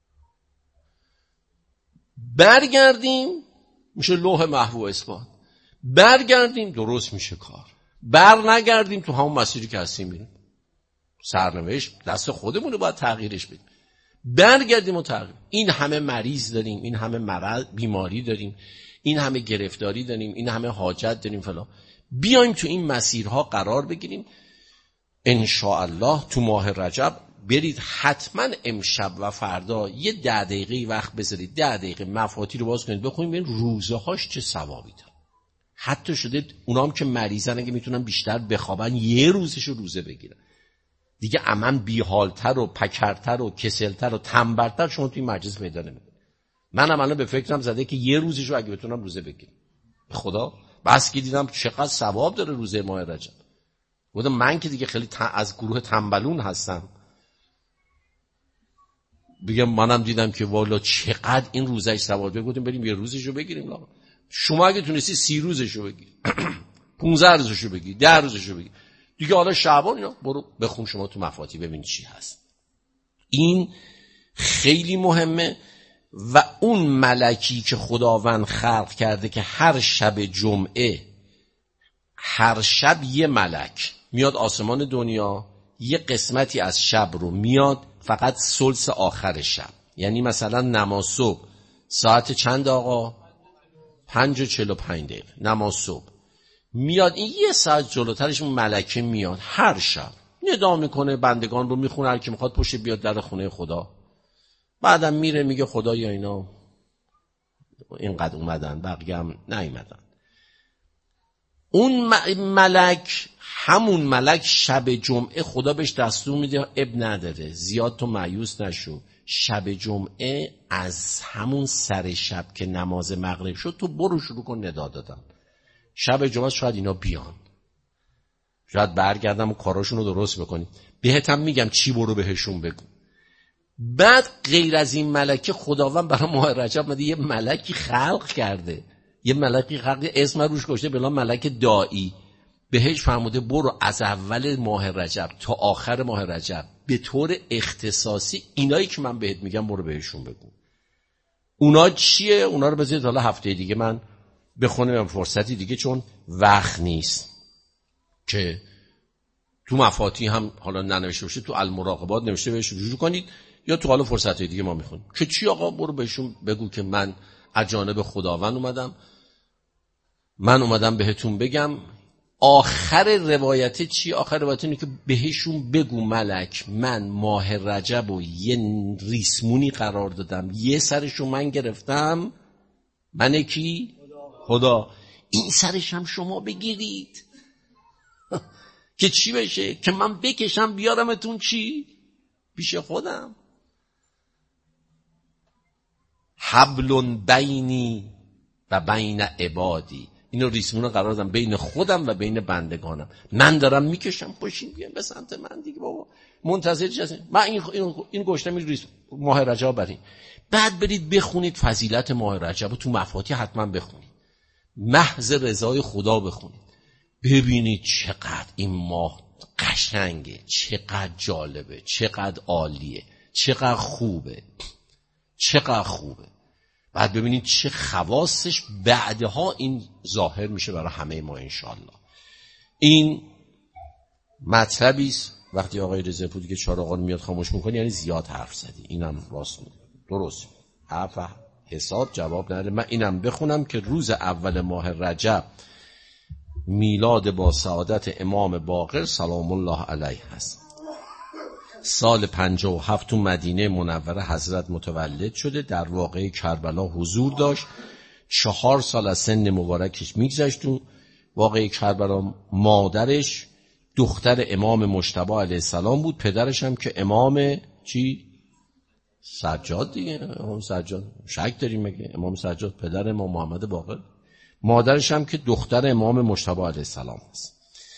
برگردیم میشه لوح محو اثبات. برگردیم درست میشه کار، بر نگردیم تو همون مسیری که هستیم میریم. سرنوشت دست خودمونه، باید تغییرش بدیم. برگردیم و تغییر. این همه مریض داریم، این همه مرض بیماری داریم، این همه گرفتاری داریم، این همه حاجت داریم فلان. بیایم تو این مسیرها قرار بگیریم. ان شاء الله تو ماه رجب برید حتما امشب و فردا یه ده دقیقه وقت بذارید، ده دقیقه مفاتی رو باز کنید بخونید ببین روزه هاش چه ثوابی داره. حتی شده اونام که مریضن اگه میتونن بیشتر بخوابن یه روزشو روزه بگیرن، دیگه عمن بیحالتر و پکرتر و کسلتر و تنبرتر شما توی مجلس پیدا نمی‌کنید. منم الان به فکرم زده که یه روزشو اگه بتونم روزه بگیرم. خدا بس که دیدم چقدر ثواب داره روزه ماه رجب. گفتم من که دیگه خیلی از گروه تنبلون هستم، بگم منم دیدم که والا چقدر این روزش ثواب داره. گفتم بریم یه روزشو بگیریم. لاغا شما اگه تونستی سی روزشو بگیر، پانزده روزشو بگیر، ده روزشو بگیر، دیگه حالا شعبان اینا برو بخون شما تو مفاتی ببین چی هست. این خیلی مهمه. و اون ملکی که خداوند خلق کرده که هر شب جمعه، هر شب یه ملک میاد آسمان دنیا، یه قسمتی از شب رو میاد فقط ثلث آخر شب، یعنی مثلا نماز صبح ساعت چند آقا؟ پنج و چل و پنج دقیقه نماز صبح میاد، این یه ساعت جلوترش ملکه میاد هر شب ندا میکنه، بندگان رو میخونه، هر کی میخواد پشت بیاد در خونه خدا، بعدم میره میگه خدایا اینا اینقدر اومدن بقیه هم نیومدن. اون ملک، همون ملک شب جمعه خدا بهش دستور میده اب نداره زیاد تو مایوس نشو، شب جمعه از همون سر شب که نماز مغرب شد تو برو شروع کن ندا دادن. شب جمعه شاید اینا بیان، شاید برگردم و کاراشون رو درست بکنی. بهتم میگم چی برو بهشون بگو. بعد غیر از این ملکه خداوند برای ماه رجب مده یه ملکی خلق کرده، یه ملکی خلق اسم روش گذاشته بلا ملک داعی، بهش فرموده برو از اول ماه رجب تا آخر ماه رجب به طور اختصاصی اینایی که من بهت میگم برو بهشون بگو. اونا چیه؟ اونا رو بذارید حالا هفته دیگه من بخونم، فرصتی دیگه چون وقت نیست که تو مفاتی هم حالا ننوشته باشه، تو المراقبات نوشته بهش رجوع کنید، یا تو حالا فرصتی دیگه ما میخونیم که چی آقا برو بهشون بگو که من از جانب خداوند اومدم، من اومدم بهتون بگم. آخر روایت چی؟ آخر روایت اینه که بهشون بگو ملک من ماه رجب و یه ریسمونی قرار دادم، یه سرشو من گرفتم، من کی؟ خدا. این سرش هم شما بگیرید که چی بشه؟ که من بکشم بیارمتون چی؟ پیش خودم. حبل بینی و بین عبادی، اینو ریسمون قرار دادم بین خودم و بین بندگانم، من دارم میکشم پاشین بیان به سمت من دیگه بابا، منتظر چی هستین؟ من این این, این گشتم این ریسم ماه رجب برید. بعد برید بخونید فضیلت ماه رجب تو مفاتی حتما بخونید، محض رضای خدا بخونید، ببینید چقدر این ماه قشنگه، چقدر جالبه، چقدر عالیه، چقدر خوبه، چقدر خوبه. بعد ببینید چه خواستش بعدها این ظاهر میشه برای همه ما انشالله. این مطلبی است وقتی آقای رضایپور دیگه چهارآقا میاد خاموش میکنی یعنی زیاد حرف زدی. اینم راست میگه، درست حرف حساب جواب نده. من اینم بخونم که روز اول ماه رجب میلاد با سعادت امام باقر سلام الله علیه هست. سال پنجاه و هفت تو مدینه منوره حضرت متولد شده، در واقعه کربلا حضور داشت، چهار سال از سن مبارکش میگذشت تو واقعه کربلا. مادرش دختر امام مجتبی علیه السلام بود، پدرش هم که امام چی؟ سجاد دیگه، امام سجاد. شک داریم مگه امام سجاد پدر امام محمد باقر؟ مادرش هم که دختر امام مجتبی علیه السلام است.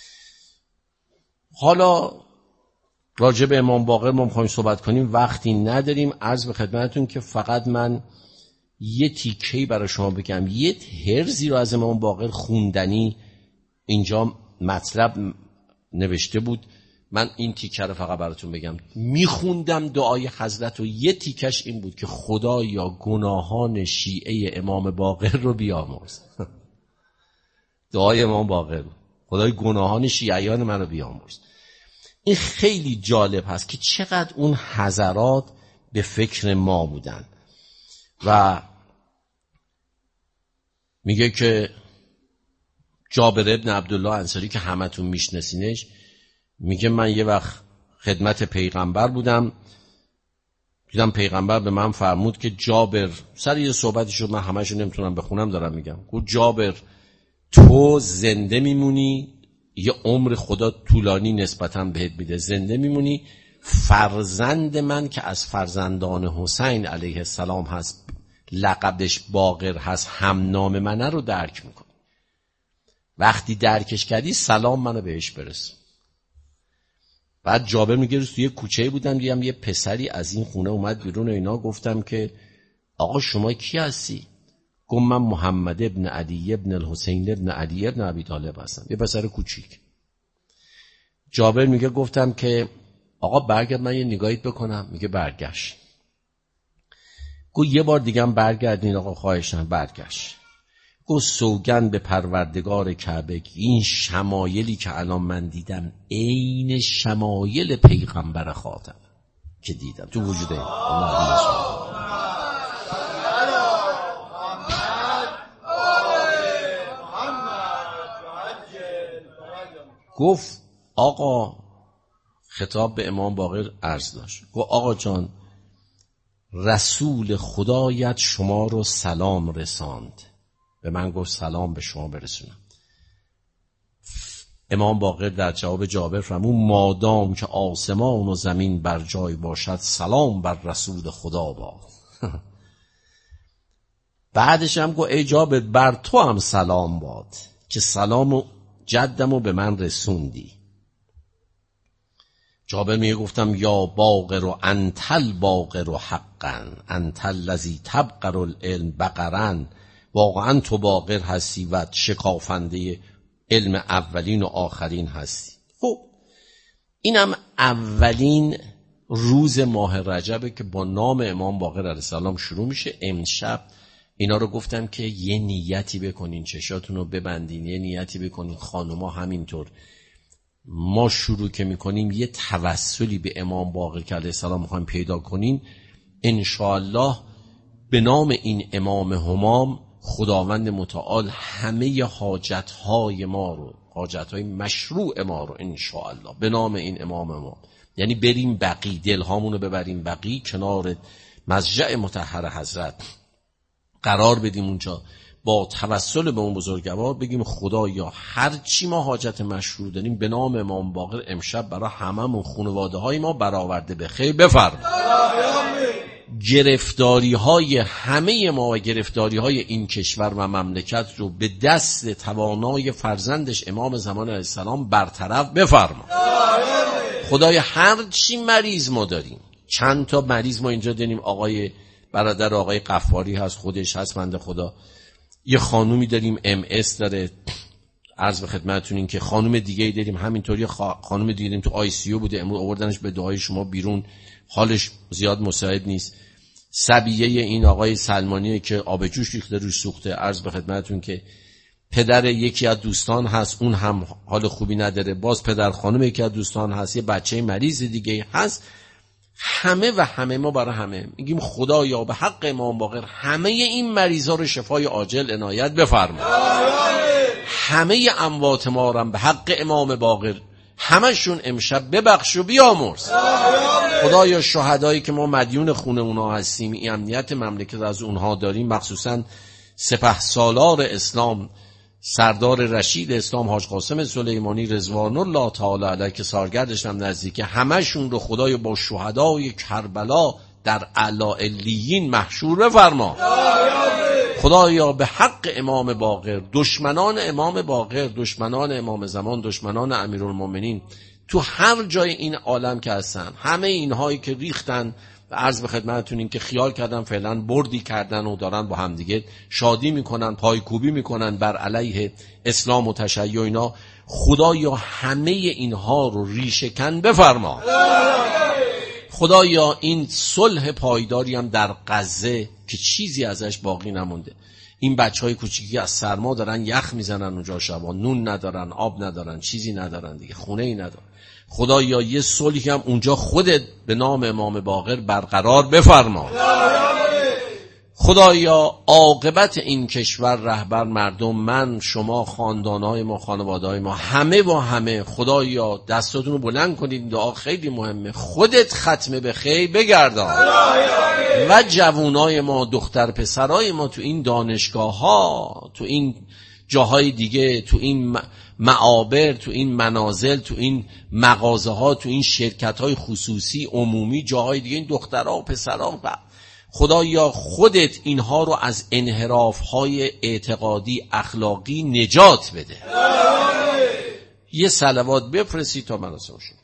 حالا راجع به امام باقر ما می‌خوایم صحبت کنیم، وقتی نداریم. عرض به خدمتتون که فقط من یه تیکه‌ای برای شما بگم، یه هرزی رو از امام باقر خوندنی اینجا مطلب نوشته بود، من این تیکه رو فقط براتون بگم. میخوندم دعای حضرت و یه تیکش این بود که خدایا گناهان شیعه امام باقر رو بیامرز. دعای امام باقر بود، خدای گناهان شیعیان منو بیامرز. این خیلی جالب هست که چقدر اون حضرات به فکر ما بودن. و میگه که جابر ابن عبدالله انصاری که همتون میشناسینش، میگه من یه وقت خدمت پیغمبر بودم، دیدم پیغمبر به من فرمود که جابر، سر یه صحبتی شد من همه‌شو نمیتونم بخونم دارم میگم، گفت جابر تو زنده میمونی، یه عمر خدا طولانی نسبتاً بهت میده، زنده میمونی، فرزند من که از فرزندان حسین علیه السلام هست، لقبش باقر هست، هم نام منه رو درک میکنی، وقتی درکش کردی سلام منو بهش برس. بعد جابر میگه روز توی کوچه بودم دیدم یه پسری از این خونه اومد بیرون و اینا، گفتم که آقا شما کی هستی؟ گفت من محمد ابن علی ابن الحسین ابن علی ابن ابی طالب هستم، یه پسر کوچیک. جابر میگه گفتم که آقا برگرد من یه نگاهیت بکنم. میگه برگشت. گفت یه بار دیگه هم برگردین آقا خواهشم. برگشت. گفت سوگند به پروردگار کعبه این شمایلی که الان من دیدم عین شمایل پیغمبر خاتم که دیدم تو وجود این. گفت آقا، خطاب به امام باقر عرض داشت، گفت آقا جان رسول خدایت شما رو سلام رساند. به من گفت سلام به شما برسونم. امام باقر در جواب جابر فرمود مادام که آسمان و زمین بر جای باشد سلام بر رسول خدا باد. بعدش هم گفت ای جابر بر تو هم سلام باد که سلام و جدمو به من رسوندی. جابر میگه گفتم یا باقر و انتل باقر و حقا انتل لذی تبقر العلم بقرن، واقعا تو باقر هستی و شکافنده علم اولین و آخرین هستی. خب اینم اولین روز ماه رجبه که با نام امام باقر علیه السلام شروع میشه. امشب اینا رو گفتم که یه نیتی بکنین، چشاتون رو ببندین، یه نیتی بکنین. خانوما همینطور. ما شروع که میکنیم یه توسلی به امام باقر علیه السلام میخوایم پیدا کنین، انشاءالله به نام این امام همام خداوند متعال همه حاجتهای ما رو، حاجتهای مشروع ما رو انشاءالله به نام این امام ما، یعنی بریم بقی، دلهامونو ببریم بقی، کنار مضجع مطهر حضرت قرار بدیم اونجا، با توسل به اون بزرگوار بگیم خدایا هر چی ما حاجت مشروع داریم به نام امام باقر امشب برای هممون خانواده های ما برآورده به خیر بفرما. گرفتاری های همه ما و گرفتاری های این کشور و مملکت رو به دست توانای فرزندش امام زمان علیه السلام برطرف بفرما. خدای هر چی مریض ما داریم، چند تا مریض ما اینجا داریم، آقای برادر آقای قفاری هست، خودش هست بنده خدا، یه خانومی داریم ام اس داره، عرض به خدمتتون این که خانم دیگه ای داریم همینطوری، خانم دیگه داریم تو آی سی یو بوده، امروز آوردنش به دعای شما بیرون، حالش زیاد مساعد نیست. سبیه این آقای سلمانیه که آب جوش ریخته روش سوخته، عرض به خدمتتون که پدر یکی از دوستان هست اون هم حال خوبی نداره، باز پدر خانم یکی از دوستان هست، یه بچه مریض دیگه هست. همه و همه ما برای همه میگیم خدایا به حق امام باقر همه این مریضا رو شفای عاجل عنایت بفرما. همه اموات ما رو به حق امام باقر همشون امشب ببخش و بیامرز. خدایا شهدایی که ما مدیون خون اونها هستیم، این امنیت مملکت از اونها داریم، مخصوصا سپهسالار اسلام سردار رشید اسلام حاج قاسم سلیمانی رضوان الله تعالی علیه که سالگردش هم نزدیکه، همشون رو خدایا با شهدای کربلا در اعلی علیین محشور بفرما. خدایا به حق امام باقر دشمنان امام باقر، دشمنان امام زمان، دشمنان امیرالمومنین تو هر جای این عالم که هستن، همه اینهایی که ریختن و عرض به خدمتتون این که خیال کردن فعلا بردی کردن و دارن با هم دیگه شادی میکنن، پایکوبی میکنن بر علیه اسلام و تشیع اینا، خدایا همه اینها رو ریشه‌کن بفرما. خدایا این صلح پایداری هم در غزه که چیزی ازش باقی نمونده، این بچهای کوچیکی از سرما دارن یخ میزنن اونجا شبا، نون ندارن، آب ندارن، چیزی ندارن دیگه، خونه ای ندارن. خدایا یه صلحی هم اونجا خودت به نام امام باقر برقرار بفرما. خدایا عاقبت این کشور، رهبر، مردم، من، شما، خاندانهای ما، خانواده‌های ما، همه با همه، خدایا دستاتون رو بلند کنید. دعا خیلی مهمه. خودت ختمه به خیر بگردان و جوانای ما، دختر پسرای ما تو این دانشگاه ها، تو این جاهای دیگه، تو این معابر، تو این منازل، تو این مغازه ها، تو این شرکت های خصوصی عمومی، جاهای دیگه، این دخترها و پسرها، خدایا خودت اینها رو از انحراف های اعتقادی اخلاقی نجات بده. یه صلوات بفرستی تا مراسم شد.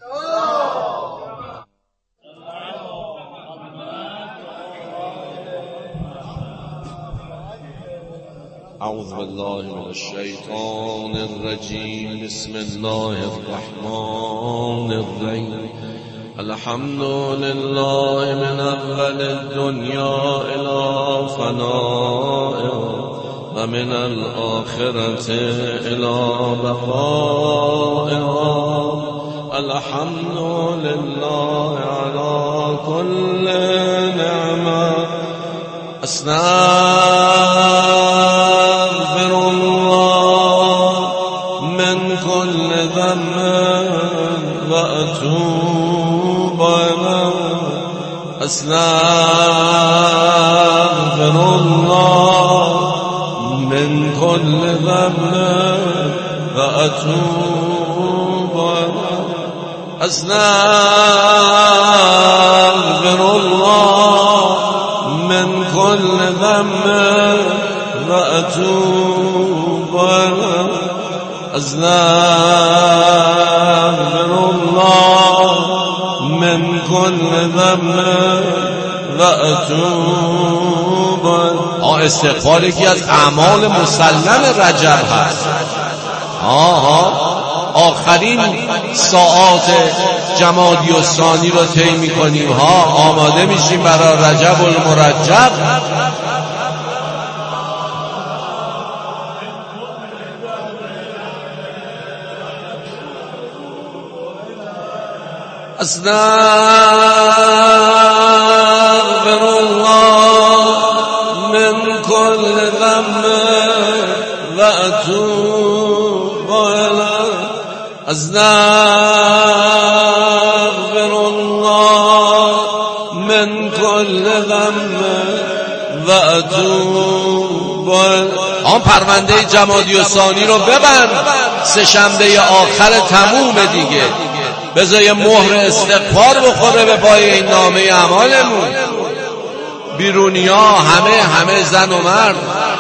اعوذ بالله من الشیطان الرجیم. بسم الله الرحمن الرحیم. الحمد لله من اول الدنیا الى فنائها و من الاخرة الى بقائها. الحمد لله على كل نعمة. استغفر الله من كل ذنب و اتوب الیه. استغفر الله من كل ذنب و اتوب الیه. استغفر الله من كل ذنب و اتوب الیه. استغفر الله من كل ذنب و اتوب الیه. استغفار یکی از اعمال مسلم رجب هست. آها آخرین ساعات جمادی الثانی رو طی می‌کنیم ها، آماده میشیم برای رجب المرجب. استغفر الله من كل ذنب و اتوب الیه. استغفر الله من كل ذنب و اتوب الیه. آن پرونده جمادی الثانی رو ببند، سه شنبه آخر تموم دیگه. بذار یه مهر استغفار بخوره به پای این نامه اعمالمون. بیرونی ها همه همه زن و مرد.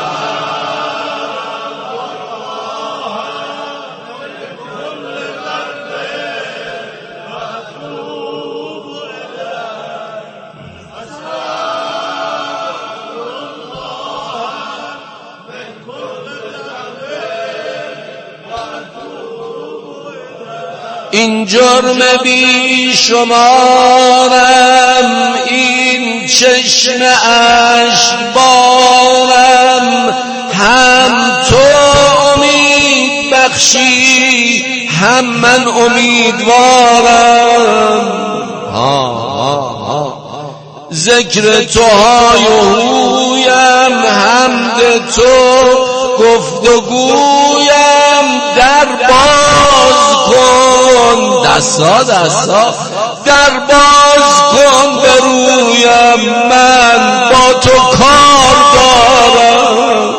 این جرم بی شمارم، این چشم اشکبارم، هم تو امید بخشی هم من امیدوارم. ها ها ها ذکر تو های هویم، حمد تو گفتگویم، در باز کن دستا دستا، در باز کن به رویم، من با تو کار دارم.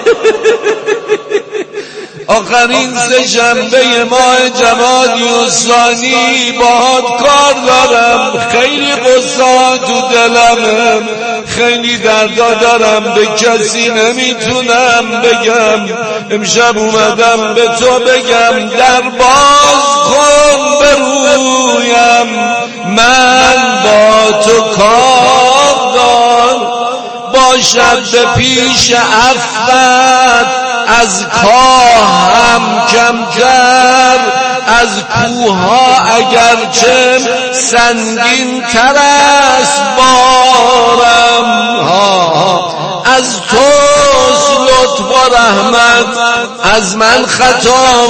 آخرین سه شنبه ماه جمادی الثانی باهات کار دارم. خیلی قصه تو دلمم، خیلی دردا دارم، به کسی نمیتونم بگم. امشب اومدم به تو بگم، در باز کن به رویم، من با تو کار دارم. باشد به پیش عفوت از کاهم کمتر، از کوها اگرچه سنگین تر است بارم، از توست لطف و رحمت، از من خطا و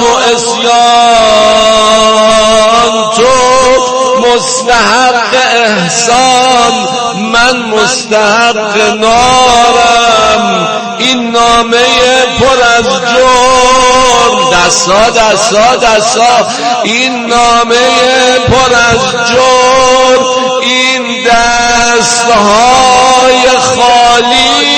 عصیان. تو مستحق احسان، من مستحق نارم. این نامه پر از جرم، دستا دستا دستا، این نامه پر از جرم، این دستهای خالی،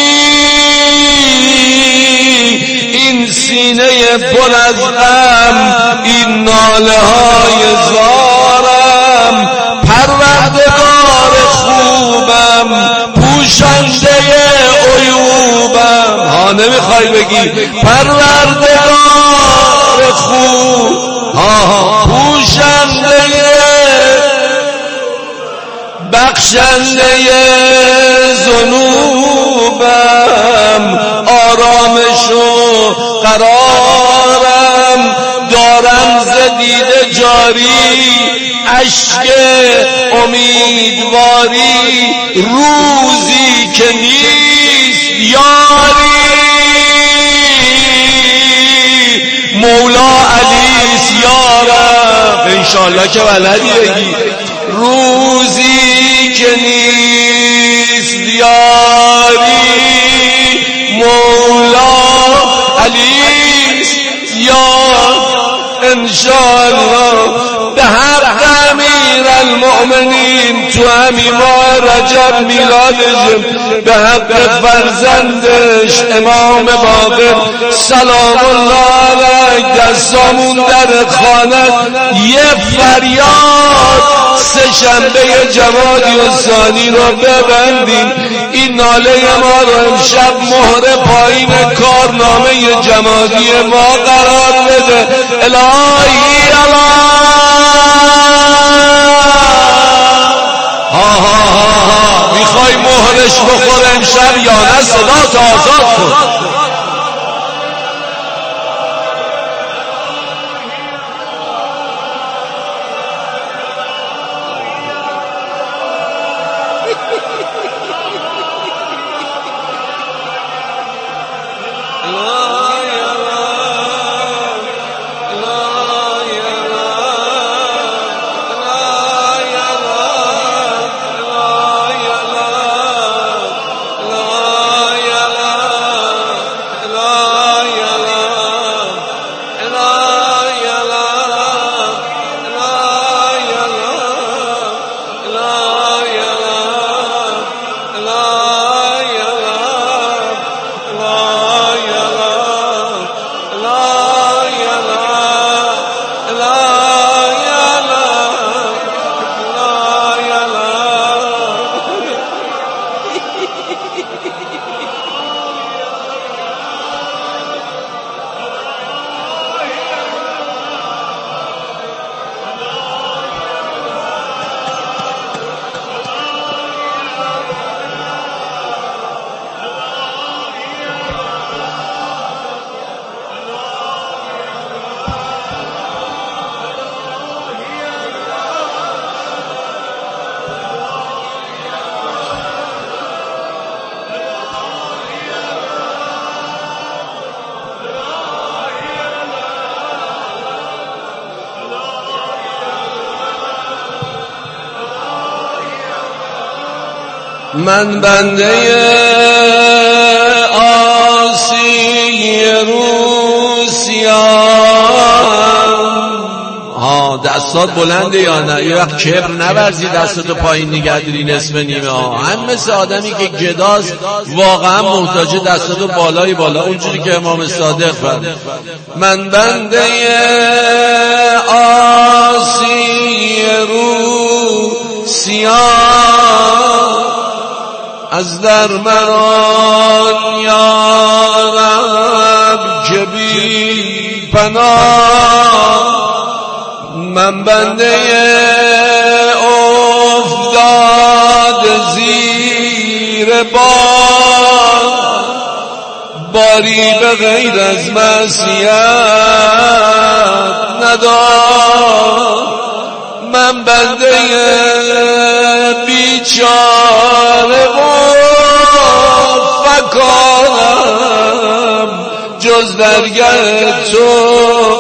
این سینه پر از غم، این ناله های زارم. پروردگار خوبم، پوشنده عیوبم. ها نمیخوای بگی پروردگار خوب، ها پوشنده بخشنده ذنوبم. آرامش و قرارم دارم ز دیده جاری، اشک امیدواری، روزی که نیست یاری. مولا علیست یارم، انشالله که بلدی بگی. روزی که نیست یاری، مولا علیست یار. انشالله به حق امیر المؤمنین تو همین ماه رجب میلادش، به حق فرزندش امام باقر سلام الله علیه، دستامون در خانه یه فریاد سه شنبه جمادی الثانی رو ببندیم. این ناله ما رو امشب مهر پایین کارنامه جمادی ما قرار بده. الهی الله، ها ها ها ها، میخوای مهرش بخوره امشب یا نه؟ صدا تا آزاد کن. من بنده آسی روسیام. ها دستات بلنده یا نه؟ یه وقت کبر نورزی دستاتو پایین نگه داری نصف نیمه. ها هم مثل آدمی که گداست واقعا محتاج دستاتو بالای بالا، اونجوری که امام صادق فرمود. من بنده آسی روسیام، از در مران یارب که بی پناه. من بنده افتاد زیر بار، باری به غیر از معصیت ندار. من بنده بیچاره و فکارم، جز درگه تو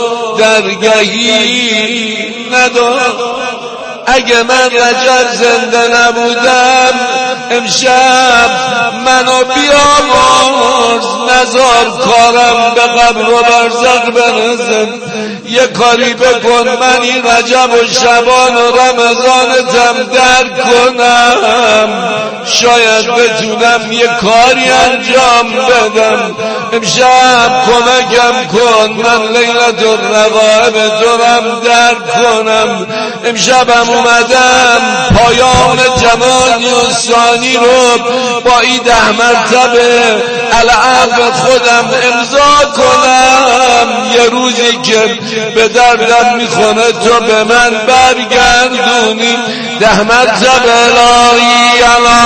درگهی ندارم. اگه من رجب زنده نبودم امشب منو بیامرز، نزار کارم به قبر و برزخ برسم. یه کاری بکن من این رجب و شبان و رمضانتم درک کنم، شاید بتونم یه کاری انجام بدم. امشب کمکم کن من لیلت الرغائب دورم درک کنم. امشبم اومدم پایان جمالی و ثانی رو با این ده مرتبه العفو خودم امضا کنم. یه روزی که به دردم میخونه تو به من برگردونی. ده مرتبه الهی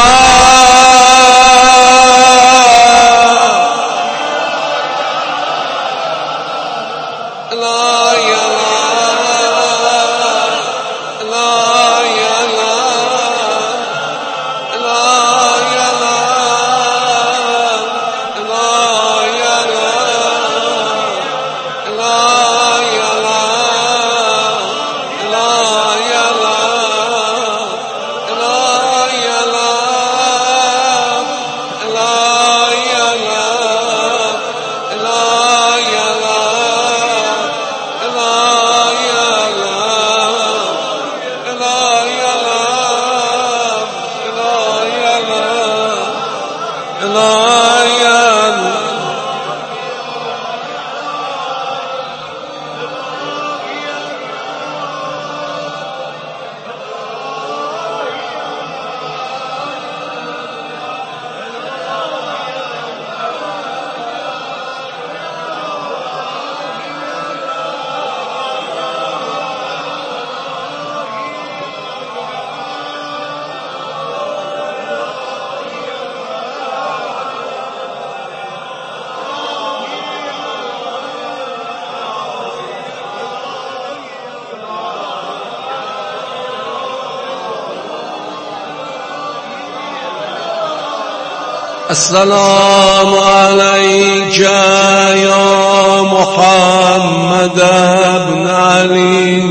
السلام عليك يا محمد بن علي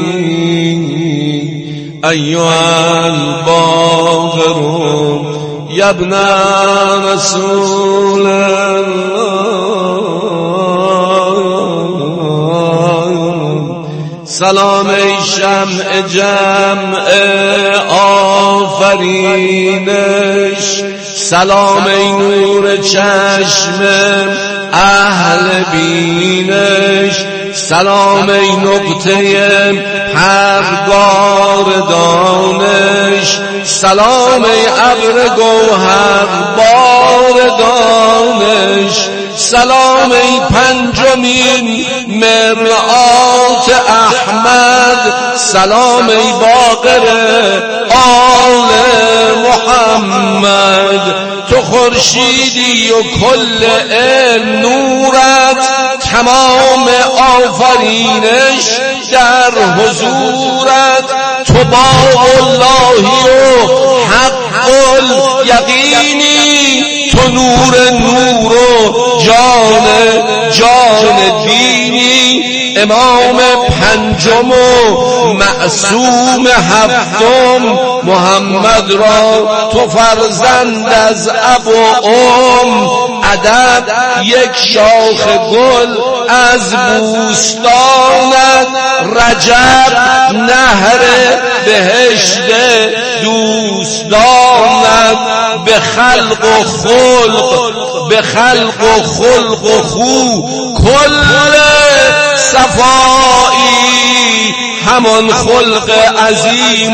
أيها الباقر يا ابن رسول الله. سلام ای شمع جمع آفرینش، سلام ای نور چشم اهل بینش، سلام ای نقطه پرگار دانش، سلام ای ابر گوهر بار دانش، سلام ای پنجمین مرآت احمد، سلام ای باقر آل محمد. تو خورشیدی و کل علم نورت، تمام آفرینش در حضورت. تو باغ اللهی و حق الیقینی، تو نور نور و جان جان دینی. امام پنجم و معصوم هفتم محمد را تو فرزند از اب و ام. ادب یک شاخ گل از بوستانت، رجب نهر بهشت دوستانت. به خلق و خلق به خلق و خلق و خو کل صفایی، همان خلق عظیم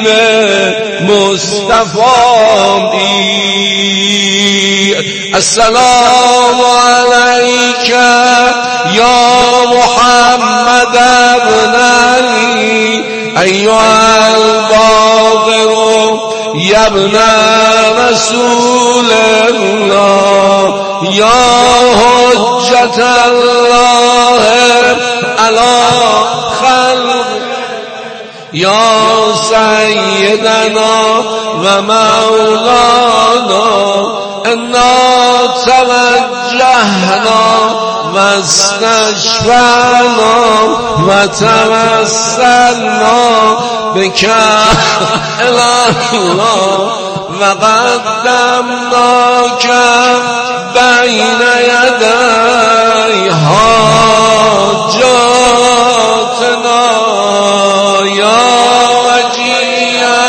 مصطفی. السلام علیک یا محمد ابن علی ایها الباقر یا ابن رسول الله یا حجت الله علی خلق یا سیدنا و مولانا انا توجهنا و استشفعنا و توسلنا بک الله و قدمناک بین یدی حاجاتنا یا وجیاً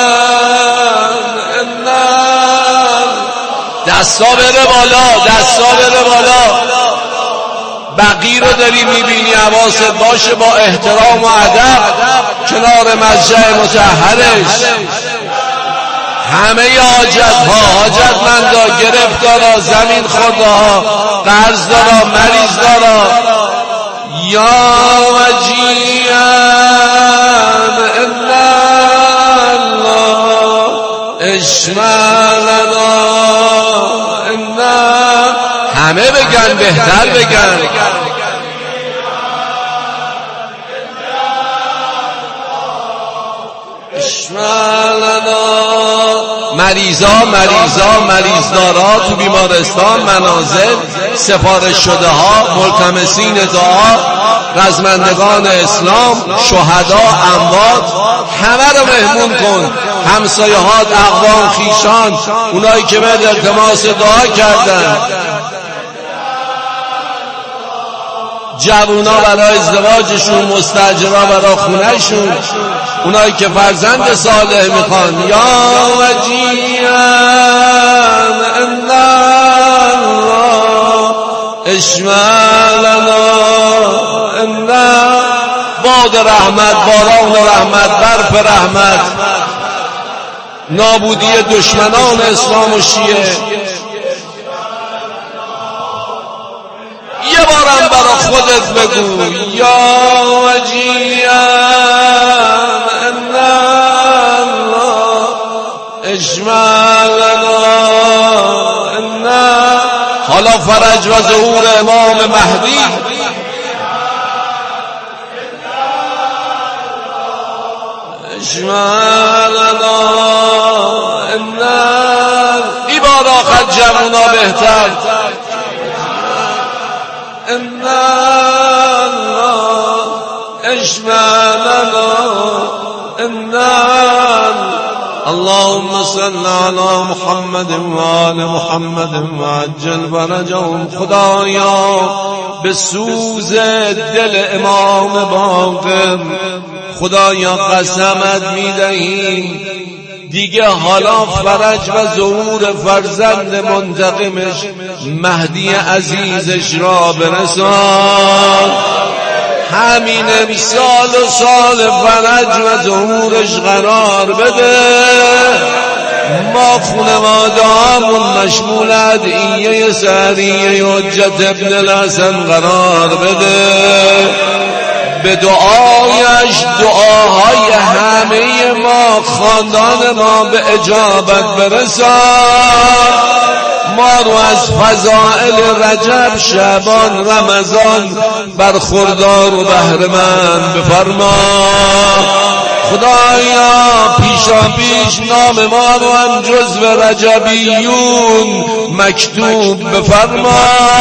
دستا بره بالا، دستا بره بالا. بقی رو داری میبینی، حواست باشه با احترام و ادب کنار مضجع مطهرش. همه حاجت ها، حاجت مندا، گرفتارا، زمین خورده ها، قرض دارا، مریض دارا، یا وجیان ان الله اشمالنا ان همه بگن، بهتر بگن اشمالنا. مریضا مریضا مریضدارا تو بیمارستان، منازل، سفارش شده ها، ملتمسین دعا، رزمندگان اسلام، شهدا، اموات، همه رو مهمون کن. همسایه ها، اقوام، خیشان، اونایی که به التماس دعا کردن، جوونا برای ازدواجشون، مستاجرا برای خونهشون، اونایی که فرزند صالح میخوان. یا وجیان ان الله اشمالنا ان باد رحمت، باران رحمت، برف رحمت، نابودی دشمنان اسلام و شیعه. یه بارم برا خودت بگو یا وجیان ان الله اشمالنا ان. حالا فرج و ظهور امام مهدی اشمالنا ان. ای بار آخر جمعونا بهتر ان الله اشمالنا ان. اللهم صل على محمد و آل محمد وعجل فرجهم. خدایا به سوز دل امام باقر خدایا قسمت میدهیم دیگه حالا فرج و ظهور فرزند منتقمش مهدی عزیزش را برسان. همین امسال و سال فرج و ظهورش قرار بده. ما خانواده هامون مشمول ادعیه سحریه حجت ابن الحسن قرار بده. به دعایش دعاهای همه ما، خاندان ما به اجابت برسان. ما رو از فضائل رجب، شعبان، رمضان برخوردار و بهره‌مند بفرما. خدایا پیشا پیش نام ما رو هم جزو رجبیون مکتوب بفرما.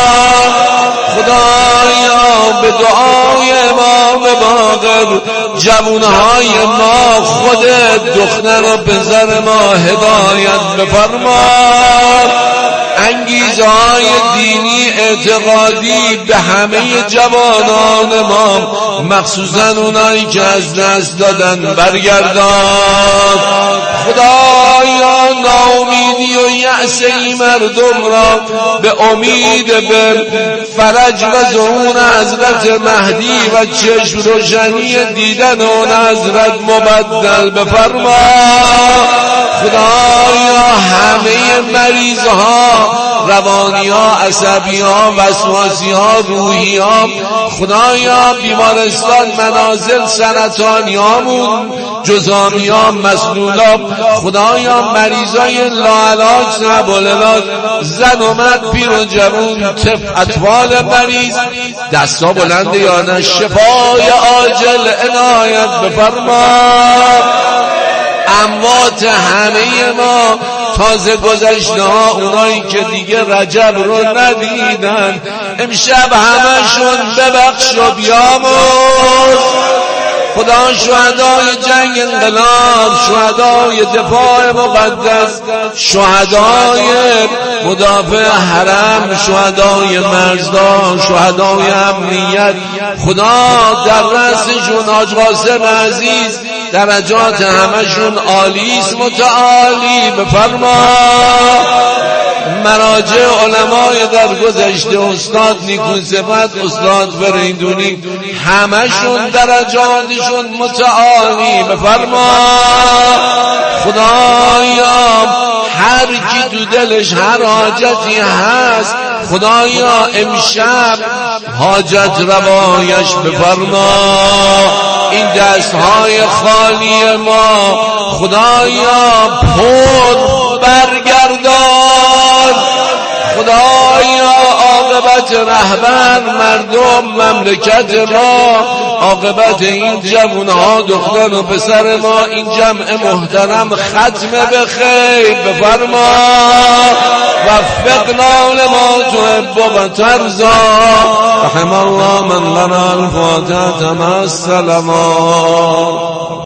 خدایا به دعای امام باقر جوانهای ما، خودت دختر و پسر ما هدایت بفرما. انگیزه های دینی اعتقادی به همه جوانان ما، مخصوصا اونایی که از دست دادن برگردان. خدایا ناامیدی و یأس این مردم را به امید به فرج و ظهور حضرت مهدی و چشم روشنی دیدن اون حضرت مبدل بفرما. خدایا همه مریض ها، روانی ها، عصبی ها، وسواسی ها، روحی ها، خدایا بیمارستان، منازل، سرطانی هامون جزامیا، مسلولا، خدایا مریضای لاعلاج نبالعلاج، زن و مرد، پیر و جوون، طفل، اطفال مریض، دستا بلند یا نه، شفای عاجل عنایت بفرما. اموات همه ما تازه گذشته ها، اونایی که دیگه رجب رو ندیدن، امشب همشون ببخش و بیامرز. خدا شهدای جنگ انقلاب، شهدای دفاع مقدس، شهدای مدافع حرم، شهدای مرزدار، شهدای امنیت، خدا در رأسشون حاج قاسم عزیز درجات همشون عالیست متعالی بفرما. مراجع علمای در گذشته، استاد نیکوصفت، استاد فریدونی، همشون درجاتشون متعالی بفرما. خدایا هر کی تو دلش هر حاجتی هست، خدایا امشب حاجت روایش بفرما. این دستهای خالی ما خدایا پر برگردان. خدایا عاقبت رهبر، مردم، مملکت ما، عاقبت این جوانها، دختر و پسر ما، این جمع محترم ختم به خیر بفرما. وفقنا لما تحب و ترضی. رحم الله من لنا الفاتحة مع السلامات.